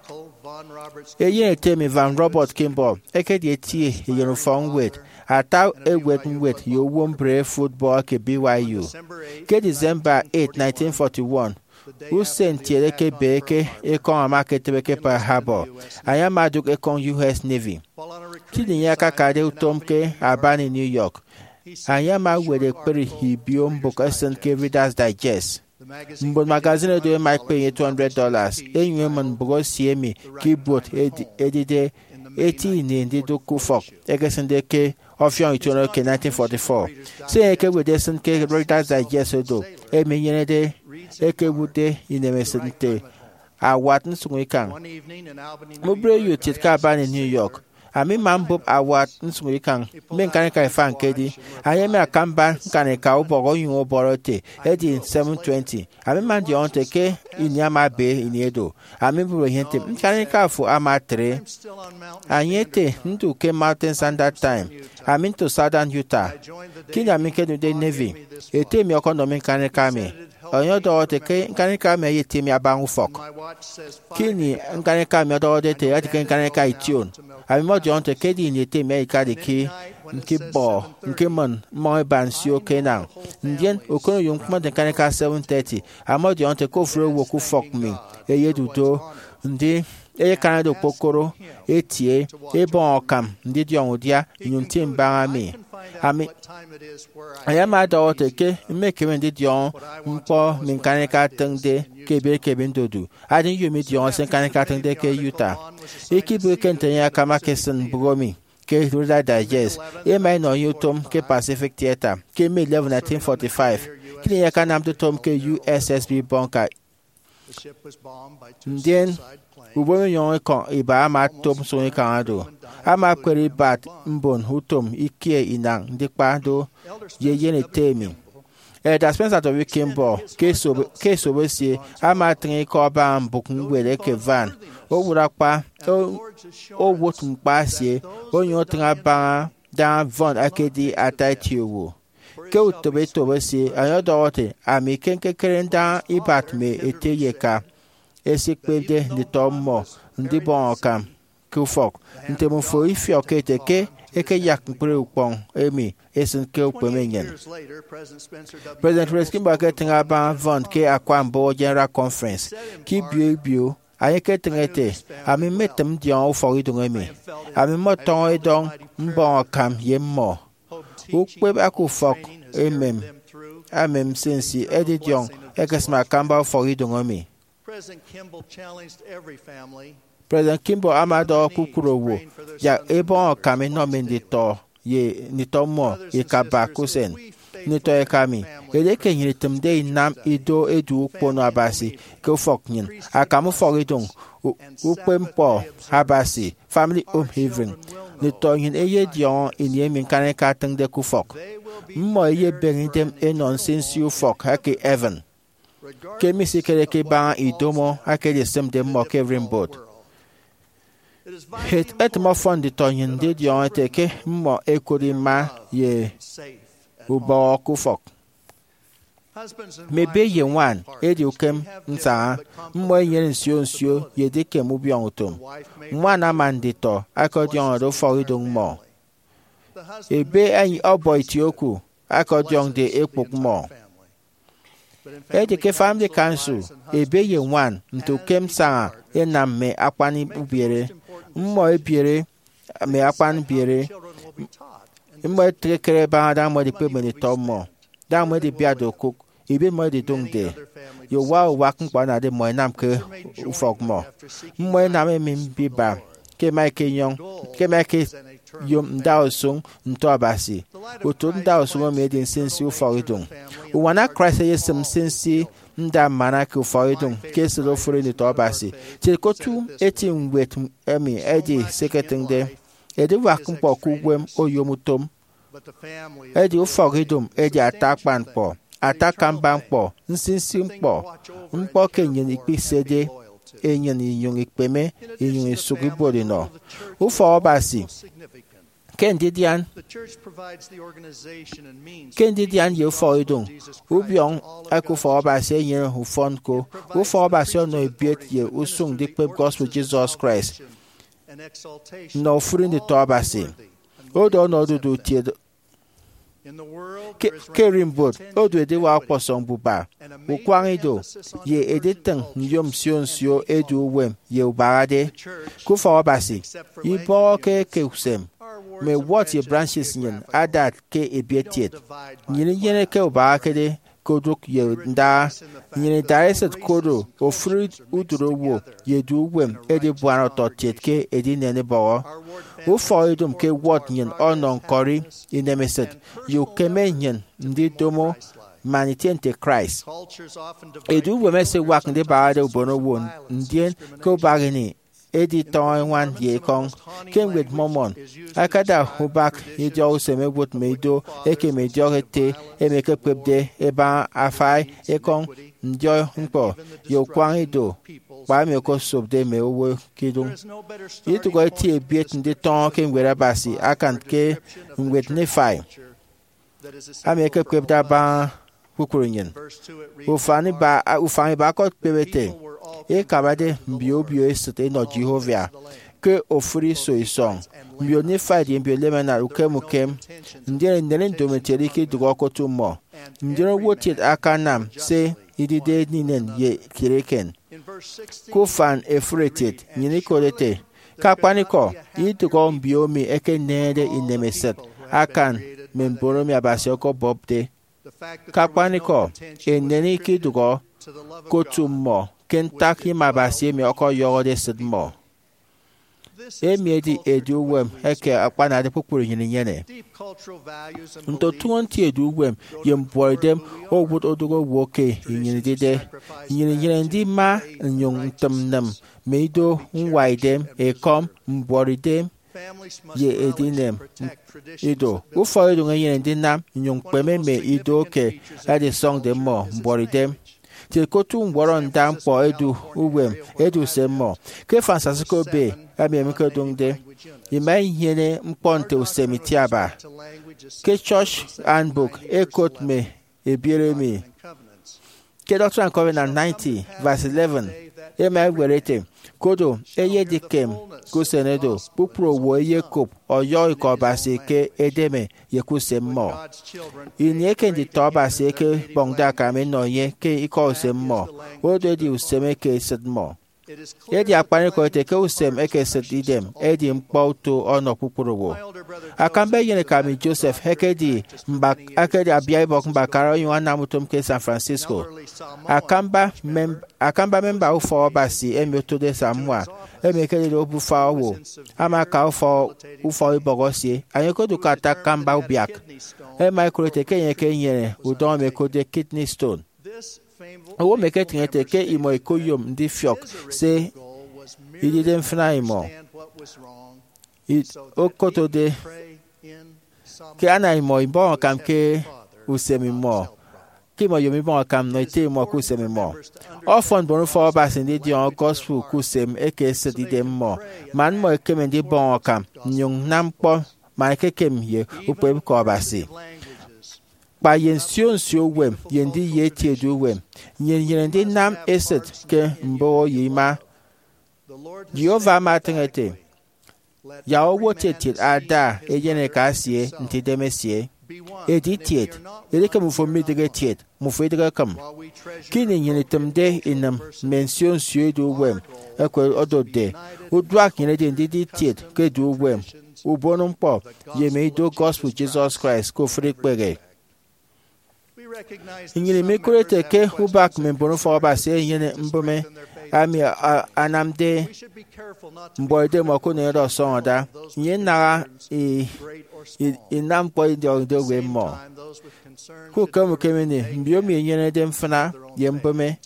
eye temi Van Robert Kimball eke die tie yeno fon wet ata ewet wet yo wombre football ke B Y U ke December eighth nineteen forty-one Hussein Tieleke Beke ekon amakete beke pa harbor ayamaduk ekon U S Navy kini yaka kade utomke abani New York ayama wede peri hibio mboka sen ke Reader's Digest mbon magazine do Mike pay two hundred dollars enwe man bogo siemi keyboard edide eighty ni ndido kufok egesende ke ofion itono ke nineteen forty-four se ke wede sen ke Reader's Digest do emenyene de eke bute inemesente awat nsungwikan mobre yutit ka bani New York ami mambo awat nsungwikan men kan ka fan kedi ayeme akamba kan ka obogo yun oborote edi seven twenty ami man di onte ke inyama be iniedo ami buro hente kan ka fu ama three anyete ndu ke Mountain Standard Time ami to Southern Utah kinya mi ke de Navy ete mi okonomi kan ka mi onyo do te ke nkanika me yete mi abangu fok kini nkanika me do de te ati nkanika ition abi mo jon te ke di ni te me ka de ki nki bo nki man mo ban si o ke na ndien okono yum kuma de nkanika seven thirty amo jon te ko fro wo ku fok mi eye dudo ndi eye kanado pokoro etie e bon kam ndi di ondia nyun tim ba mi ami ayama do te ke make me ndi dion mpo min kanika tengde ke be ke bindodu adin yumi dion sen kanika tengde ke Utah ekibu kente ya kama kesen bromi ke Reader's Digest e mai no yutom ke Pacific Theater ke May eleventh nineteen forty-five kini ya kanam to tom ke U S S B Bonka ndien ubo yon kon iba ama tom so kanado ama kweri bat mbon hutom ikie inang dikpa do yeye ne temi e da Spencer to Kimball ke so ke so besie ama trin ko ba mbok ngwele ke van o wura pa o wotum pa sie o yon trin ba dan von akedi atatiwo ke utobe to besie ayo dote ami kenke krenda ibat me eteyeka esikpede ni tomo ndi bon kam ufok ntem fo ifio kete ke eke yak mpre upong emi esen ke upemenyen President Rose Kimball ke tinga ba vont ke akwa mbo general conference ki bio bio aye ke tingete ami metem dion ufok idung emi ami moton edong mbo kam yemmo ukpe akufok emem amem sensi edidion ekesma kamba ufok idung emi President Kimball challenged every family President Kimball amado kukurowo ya ebon kami no mendito ye nitomo ye kabakusen nito e kami ele kenyi temde nam ido edu pono abasi ke foknyin akamu foridung upempo abasi family home haven nito yin eye dion inye min kan ka teng de ku fok mo ye benidem e nonsense you fok hake even kemi sikere ke ba idomo hake de sem de mo kevin board het et mo fondi tonyin de dion teke mo ekori ma ye ubo ku fok mebe ye wan edi ukem nsa mo yen nsio nsio ye de ke mu bion utum mwana mandito akodion do foridung mo ebe anyi obo itioku akodion de epok mo edi ke family council ebe ye wan ntukem sa enam me akwani ubiere mmo ebiere me akwan biere mmo trekere ba da mo de pe me to mo da mo de bia do cook ibe mo de dong de yo wa wa kun pa na de mo nam ke ufok mo mmo na me mi bi ba ke mai ke yon ke mai ke yom da osung nto abasi oto nda osung me de sensi ufok idung wana Christ yesem sensi nda mana ke foidung ke selo fure ni to basi ti ko tu etin wet emi edi seketing de edi wa kun po ku gwem oyomutom edi o fogidum edi atakpan po atakan ban po nsinsin po mpo kenyen ipisede enyen iyun ipeme iyun isugibodi no o fo basi Kendidian Kendidian ye foidung ubiong aku for ba se yen hu fon ko u for ba se no biet ye usung dik pep gospel Jesus Christ no free ni to ba se o do no do do tie Kerim bot o do de wa poson buba u kwang ido ye editang nyom sion sio edu wem ye ubarade ku for ba se ibo ke ke usem me what your branches yin adat ke ebietiet yin yin ke oba kede koduk ye nda yin direct kodo o fruit uduro wo ye du wem edi buano to tiet ke edi nene bawo o foidum ke what yin onon kori inemeset you kemen yin ndi domo manitiente Christ edu wem se wak ndi baade obono wo ndien ko bagini edi toy wan ye kong came with momon akada hubak ye jo se me bot meido eke me jorete e me ke pebde e ba afai e kong njo npo yo kwang ido ba me ko sobde me owo kidung yitu go ti e biet ndi ton ke ngwera basi akan ke ngwet ne fai ame ke pebda ba kukurinyen ufani ba ufani ba ko pebete e kabade mbio bio esete no Jehovah ke ofuri so isong mbio ni fadi mbio lemana ukem ukem ndere ndere ndometeri ke dugo ko tumo ndere wotit akanam se idide ninen ye kireken ko fan efreted nyini kolete kapaniko idugo mbio mi eke nede inemeset akan memboro mi abasioko bobde kapaniko eneni ke dugo ko tumo Kentucky mabasi mi oko yogo de sidmo emi edu wem eke akwana de pupuru yin yene nto twenty edu wem yem boydem o would odugo woke yin dide yin yin ndi ma nyong tamnam meido nwaidem e kom mboridem ye edinem ido ufo edu yin ndi nam nyong peme me ido ke ade song de mo mboridem ti kotu ngworo ndam po edu uwem edu semo ke Francisco Bay abi emiko dongde imai hiene mponte usemitiaba ke church handbook e quote me e biere me ke Doctrine and Covenants ninety verse eleven e mai werete kodo eye dikem kusenedo pupro wo eye kop oyo ikobase ke edeme yekuse mo ini ke ndi tobase ke bongda kame no ye ke ikose mo odo di useme ke sedmo edi akpani ko te ke usem eke sedidem edi mkpauto ono pupro wo akambe yene kami Joseph hekedi mbak akedi abia ibok mbakara yu anamutum ke San Francisco akamba mem akamba memba ufo obasi emi otode Samoa emi kedi obu fa wo amaka ufo ufo ibogosie anyeko dukata kamba ubiak e microte ke yene ke yene udon me kode kidney stone owo meke tinete ke imo ikoyom ndi fiok se idide mfina imo okoto de ke ana imo ibo kam ke usemi mo ke mo yomi bon kam no ite mo ku usemi mo ofon bonu for bas ndi dion gospel ku sem eke sedide mo man mo ke mendi bon kam nyung nampo ma ke kem ye upe ko basi ba yen sion sio wem yen di ye tie du wem yen yen di nam eset ke mbo yima Jehovah matengete ya owo tetit ada ejene kasie nti demesie editiet edike mu fo midige tiet mu fo edike kam kini yen temde inam mention sio du wem ekwe odode odwak yen di ndi tiet ke du wem ubonum po yeme do gospel Jesus Christ ko frikpege ingini mikurete ke ubak membono for base yene mbome ami anamde mboide mako ne do sonda yen na e inam po de de we mo ku kam kemeni mbio mi yene dem fana yembome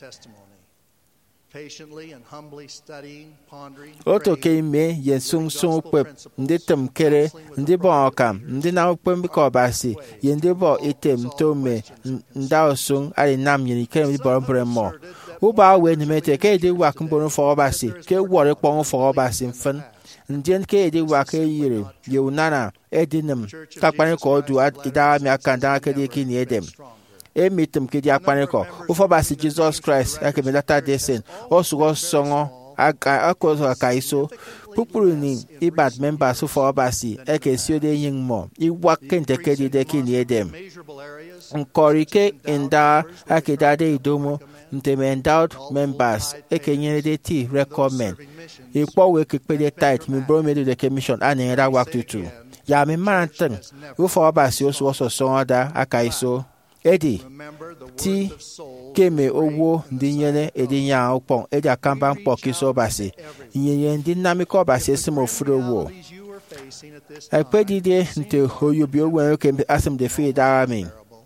oto ke me yen sung sung pep ndi tem kere ndi bo kam ndi na pem ko basi yen de bo item to me nda sung ali nam yen ke mi bo bremo u ba we ni mete ke de wa kun bo fo basi ke wore pon fo basi mfen ndien ke de wa ke yire ye unana edinem ka pan ko du ida mi akanda ke de ki ni edem emitem ke di akpane ko ufo basi Jesus Christ ake me data desen osugo songo aka akozo akaiso pupuru ni ibad members ufo basi ake sio de yin mo iwa kente ke di de ki ni edem nkorike inda ake dade idomo nteme endowed members eke nyene de ti recommend ipo we ke pede tight mi bro me de commission ani ra work tutu ya me manten ufo basi osugo so songo da akaiso edi ti keme owo ndi nyene edi nya opon edi akamba mpo kiso basi nyenye ndi namiko basi simo furo wo akpedi de nte hoyobi owo ke asim de fi darami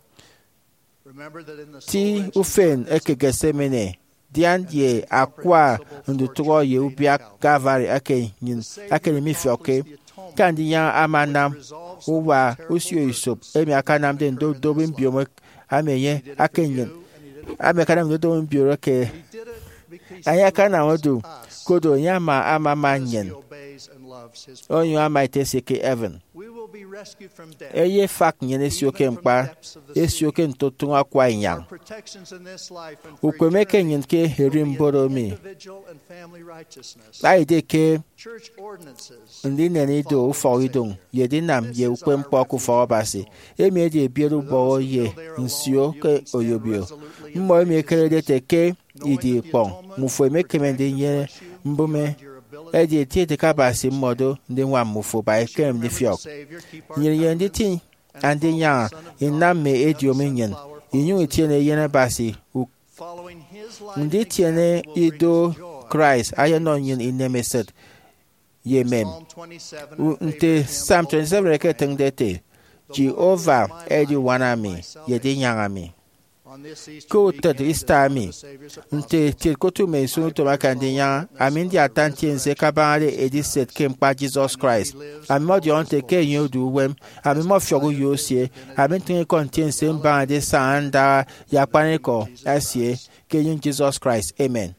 ti ufen eke gesemene dian ye akwa ndu tugo ye ubia gavari ake nyin ake mi fioke kandi ya amanam uwa usio isop emi akanam de ndo dobin biome amenye akenyen ame kana ndo mbiro ke anya kana wodu kodo nyama ama manyen onyo ama iteseke even eye fak nyene sioke mpa esioke ntotun akwa nyam ukwemeke nyenke herimboro mi ai de ke ndi nene do ufo idon yedinam ye ukwempo ku fo basi emi eje bieru bo ye nsio ke oyobio mmo emi kere de teke idi pon mufo emeke mende nye mbume eje tiete kabasi modo ndi nwa mufo ba ekem ni fiok nyere ndi tin ande nya iname edi omenyen inyu etiene yene basi ndi tiene ido Christ ayano nyin inemeset yemem nte Psalm twenty-seven ke tengdete Jehovah edi wanami yedi nyangami ko ted istami nte til kotu me sunu to makandinya amindi atanti nse kabale edi set kempa Jesus Christ amodi onte ke yodu wem amimo fiogo yosie amintin kontin se mbande sanda yapaneko asie ke yin Jesus Christ amen.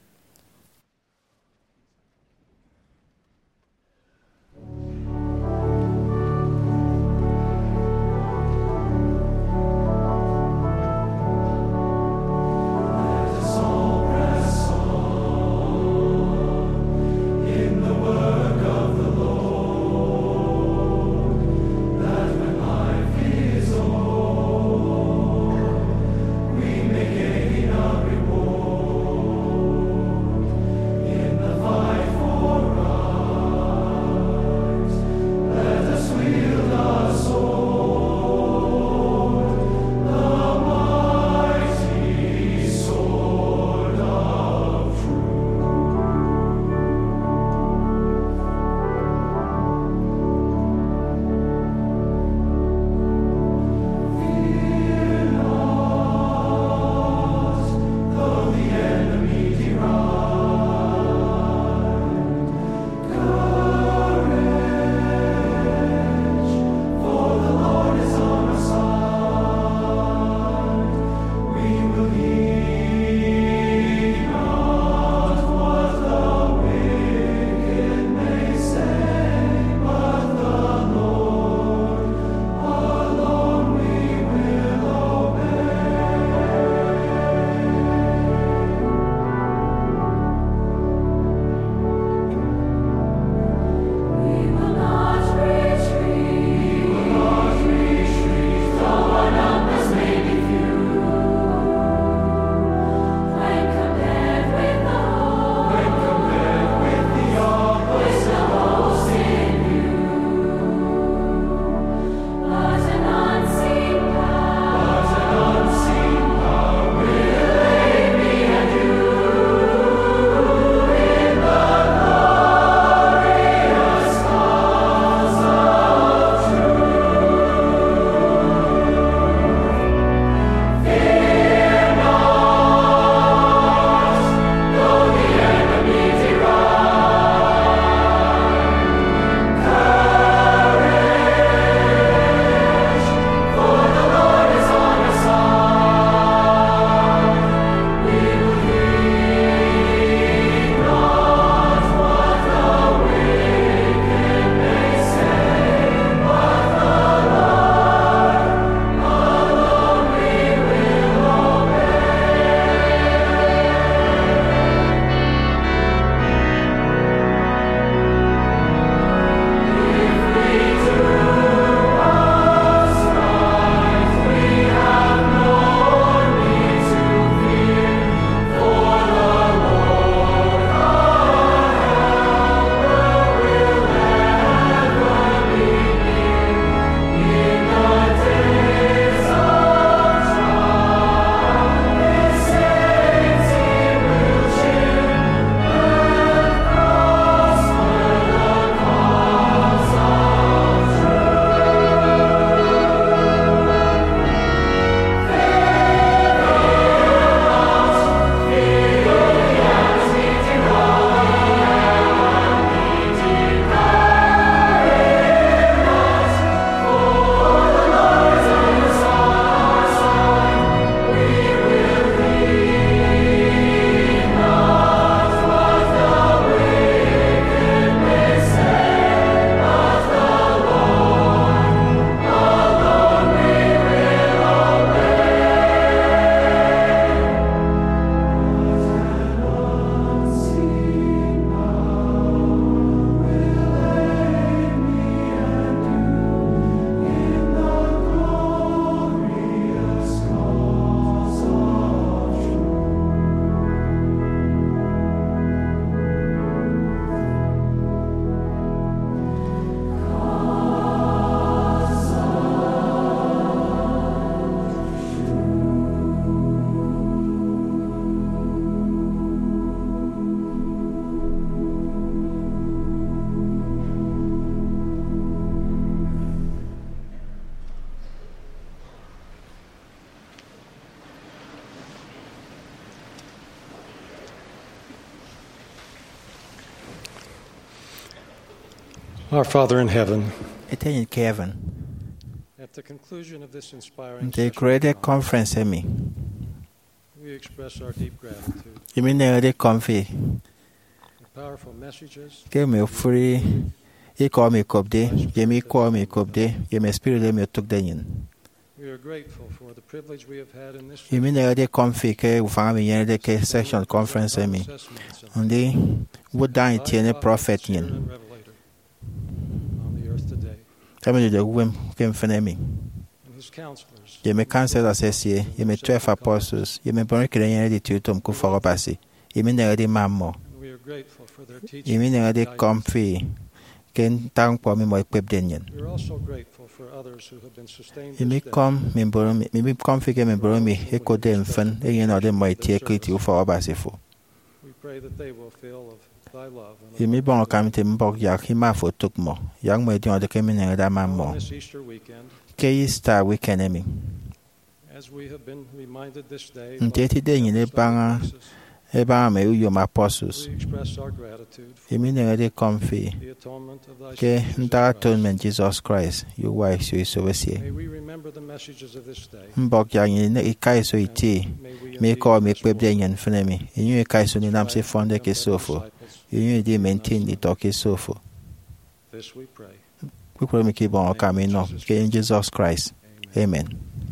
Our Father in heaven, Ete in Kevin. at the conclusion of this inspiring The session, greater conference emi. we express our deep gratitude. Imi ne de comfy. The powerful messages, Ke me free. I call me kopde. Ye me call me kopde. Ye me spirit me tuk denyin. we are grateful for the privilege we have had in this Imi ne de comfy ke ufanga mi yen de ke session conference emi. Undi wudan itiene prophet yin. on the earth today, Kami de wem kem fenemi. and his counselors. Ye me cancel associé. Ye me twelve apostles. Ye me bon kire yen de tutum ku foro pasi. Imi ne de mammo. We are grateful for their teaching. Imi ne de and comfy. Ken tang po mi mo equip denyin. guidance. We are also grateful for others who have been sustained Imi this day. kom mi boromi mi comfy ke mi boromi e ko dem fan e yen ode mo tie kriti u foro pasi fu. We pray that they will feel of thy love and Imi bon kamite mbok yak hima fo tuk mo. Yang mo di ode ke mi ne da on mammo. this Easter weekend, Ke Easter weekend emi. as we have been reminded this day, Nteti de yin e banga e banga me u yom apostles. we express our gratitude for Imi ne de comfy the atonement of thy ke Son, Jesus nta Christ. atonement Jesus Christ. You wise you so wesie. May we remember the messages of this day. Mbok yang yin e kai so iti. Me ko me kweb de yin fenemi. Yin e kai so ni nam se fonde ke sofo. Yin e di maintain di to ke sofo. This we pray. We pray me ki bon okame no. Ke in Jesus Christ. Amen.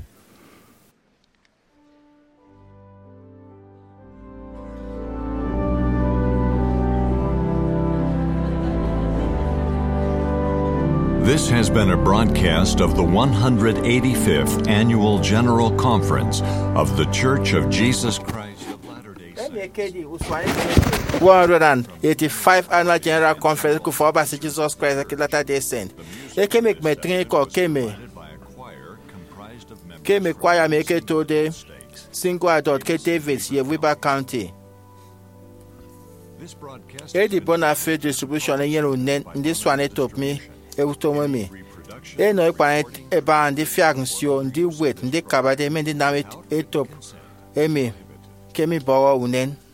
This has been a broadcast of the one hundred eighty-fifth Annual General Conference of The Church of Jesus Christ of Latter-day Saints. one hundred eighty-five Annual General Conference ku for Basi Jesus Christ of Latter-day Saints. E ke me me trin ko ke me. Ke me kwaya me ke to de single adult ke David ye Weber County. E di bona fe distribution e yen unen this one it up me e utomo me. E no e pa e ba ndi fiansio ndi wet ndi kabade me ndi na it up. E me ke mi bawa unen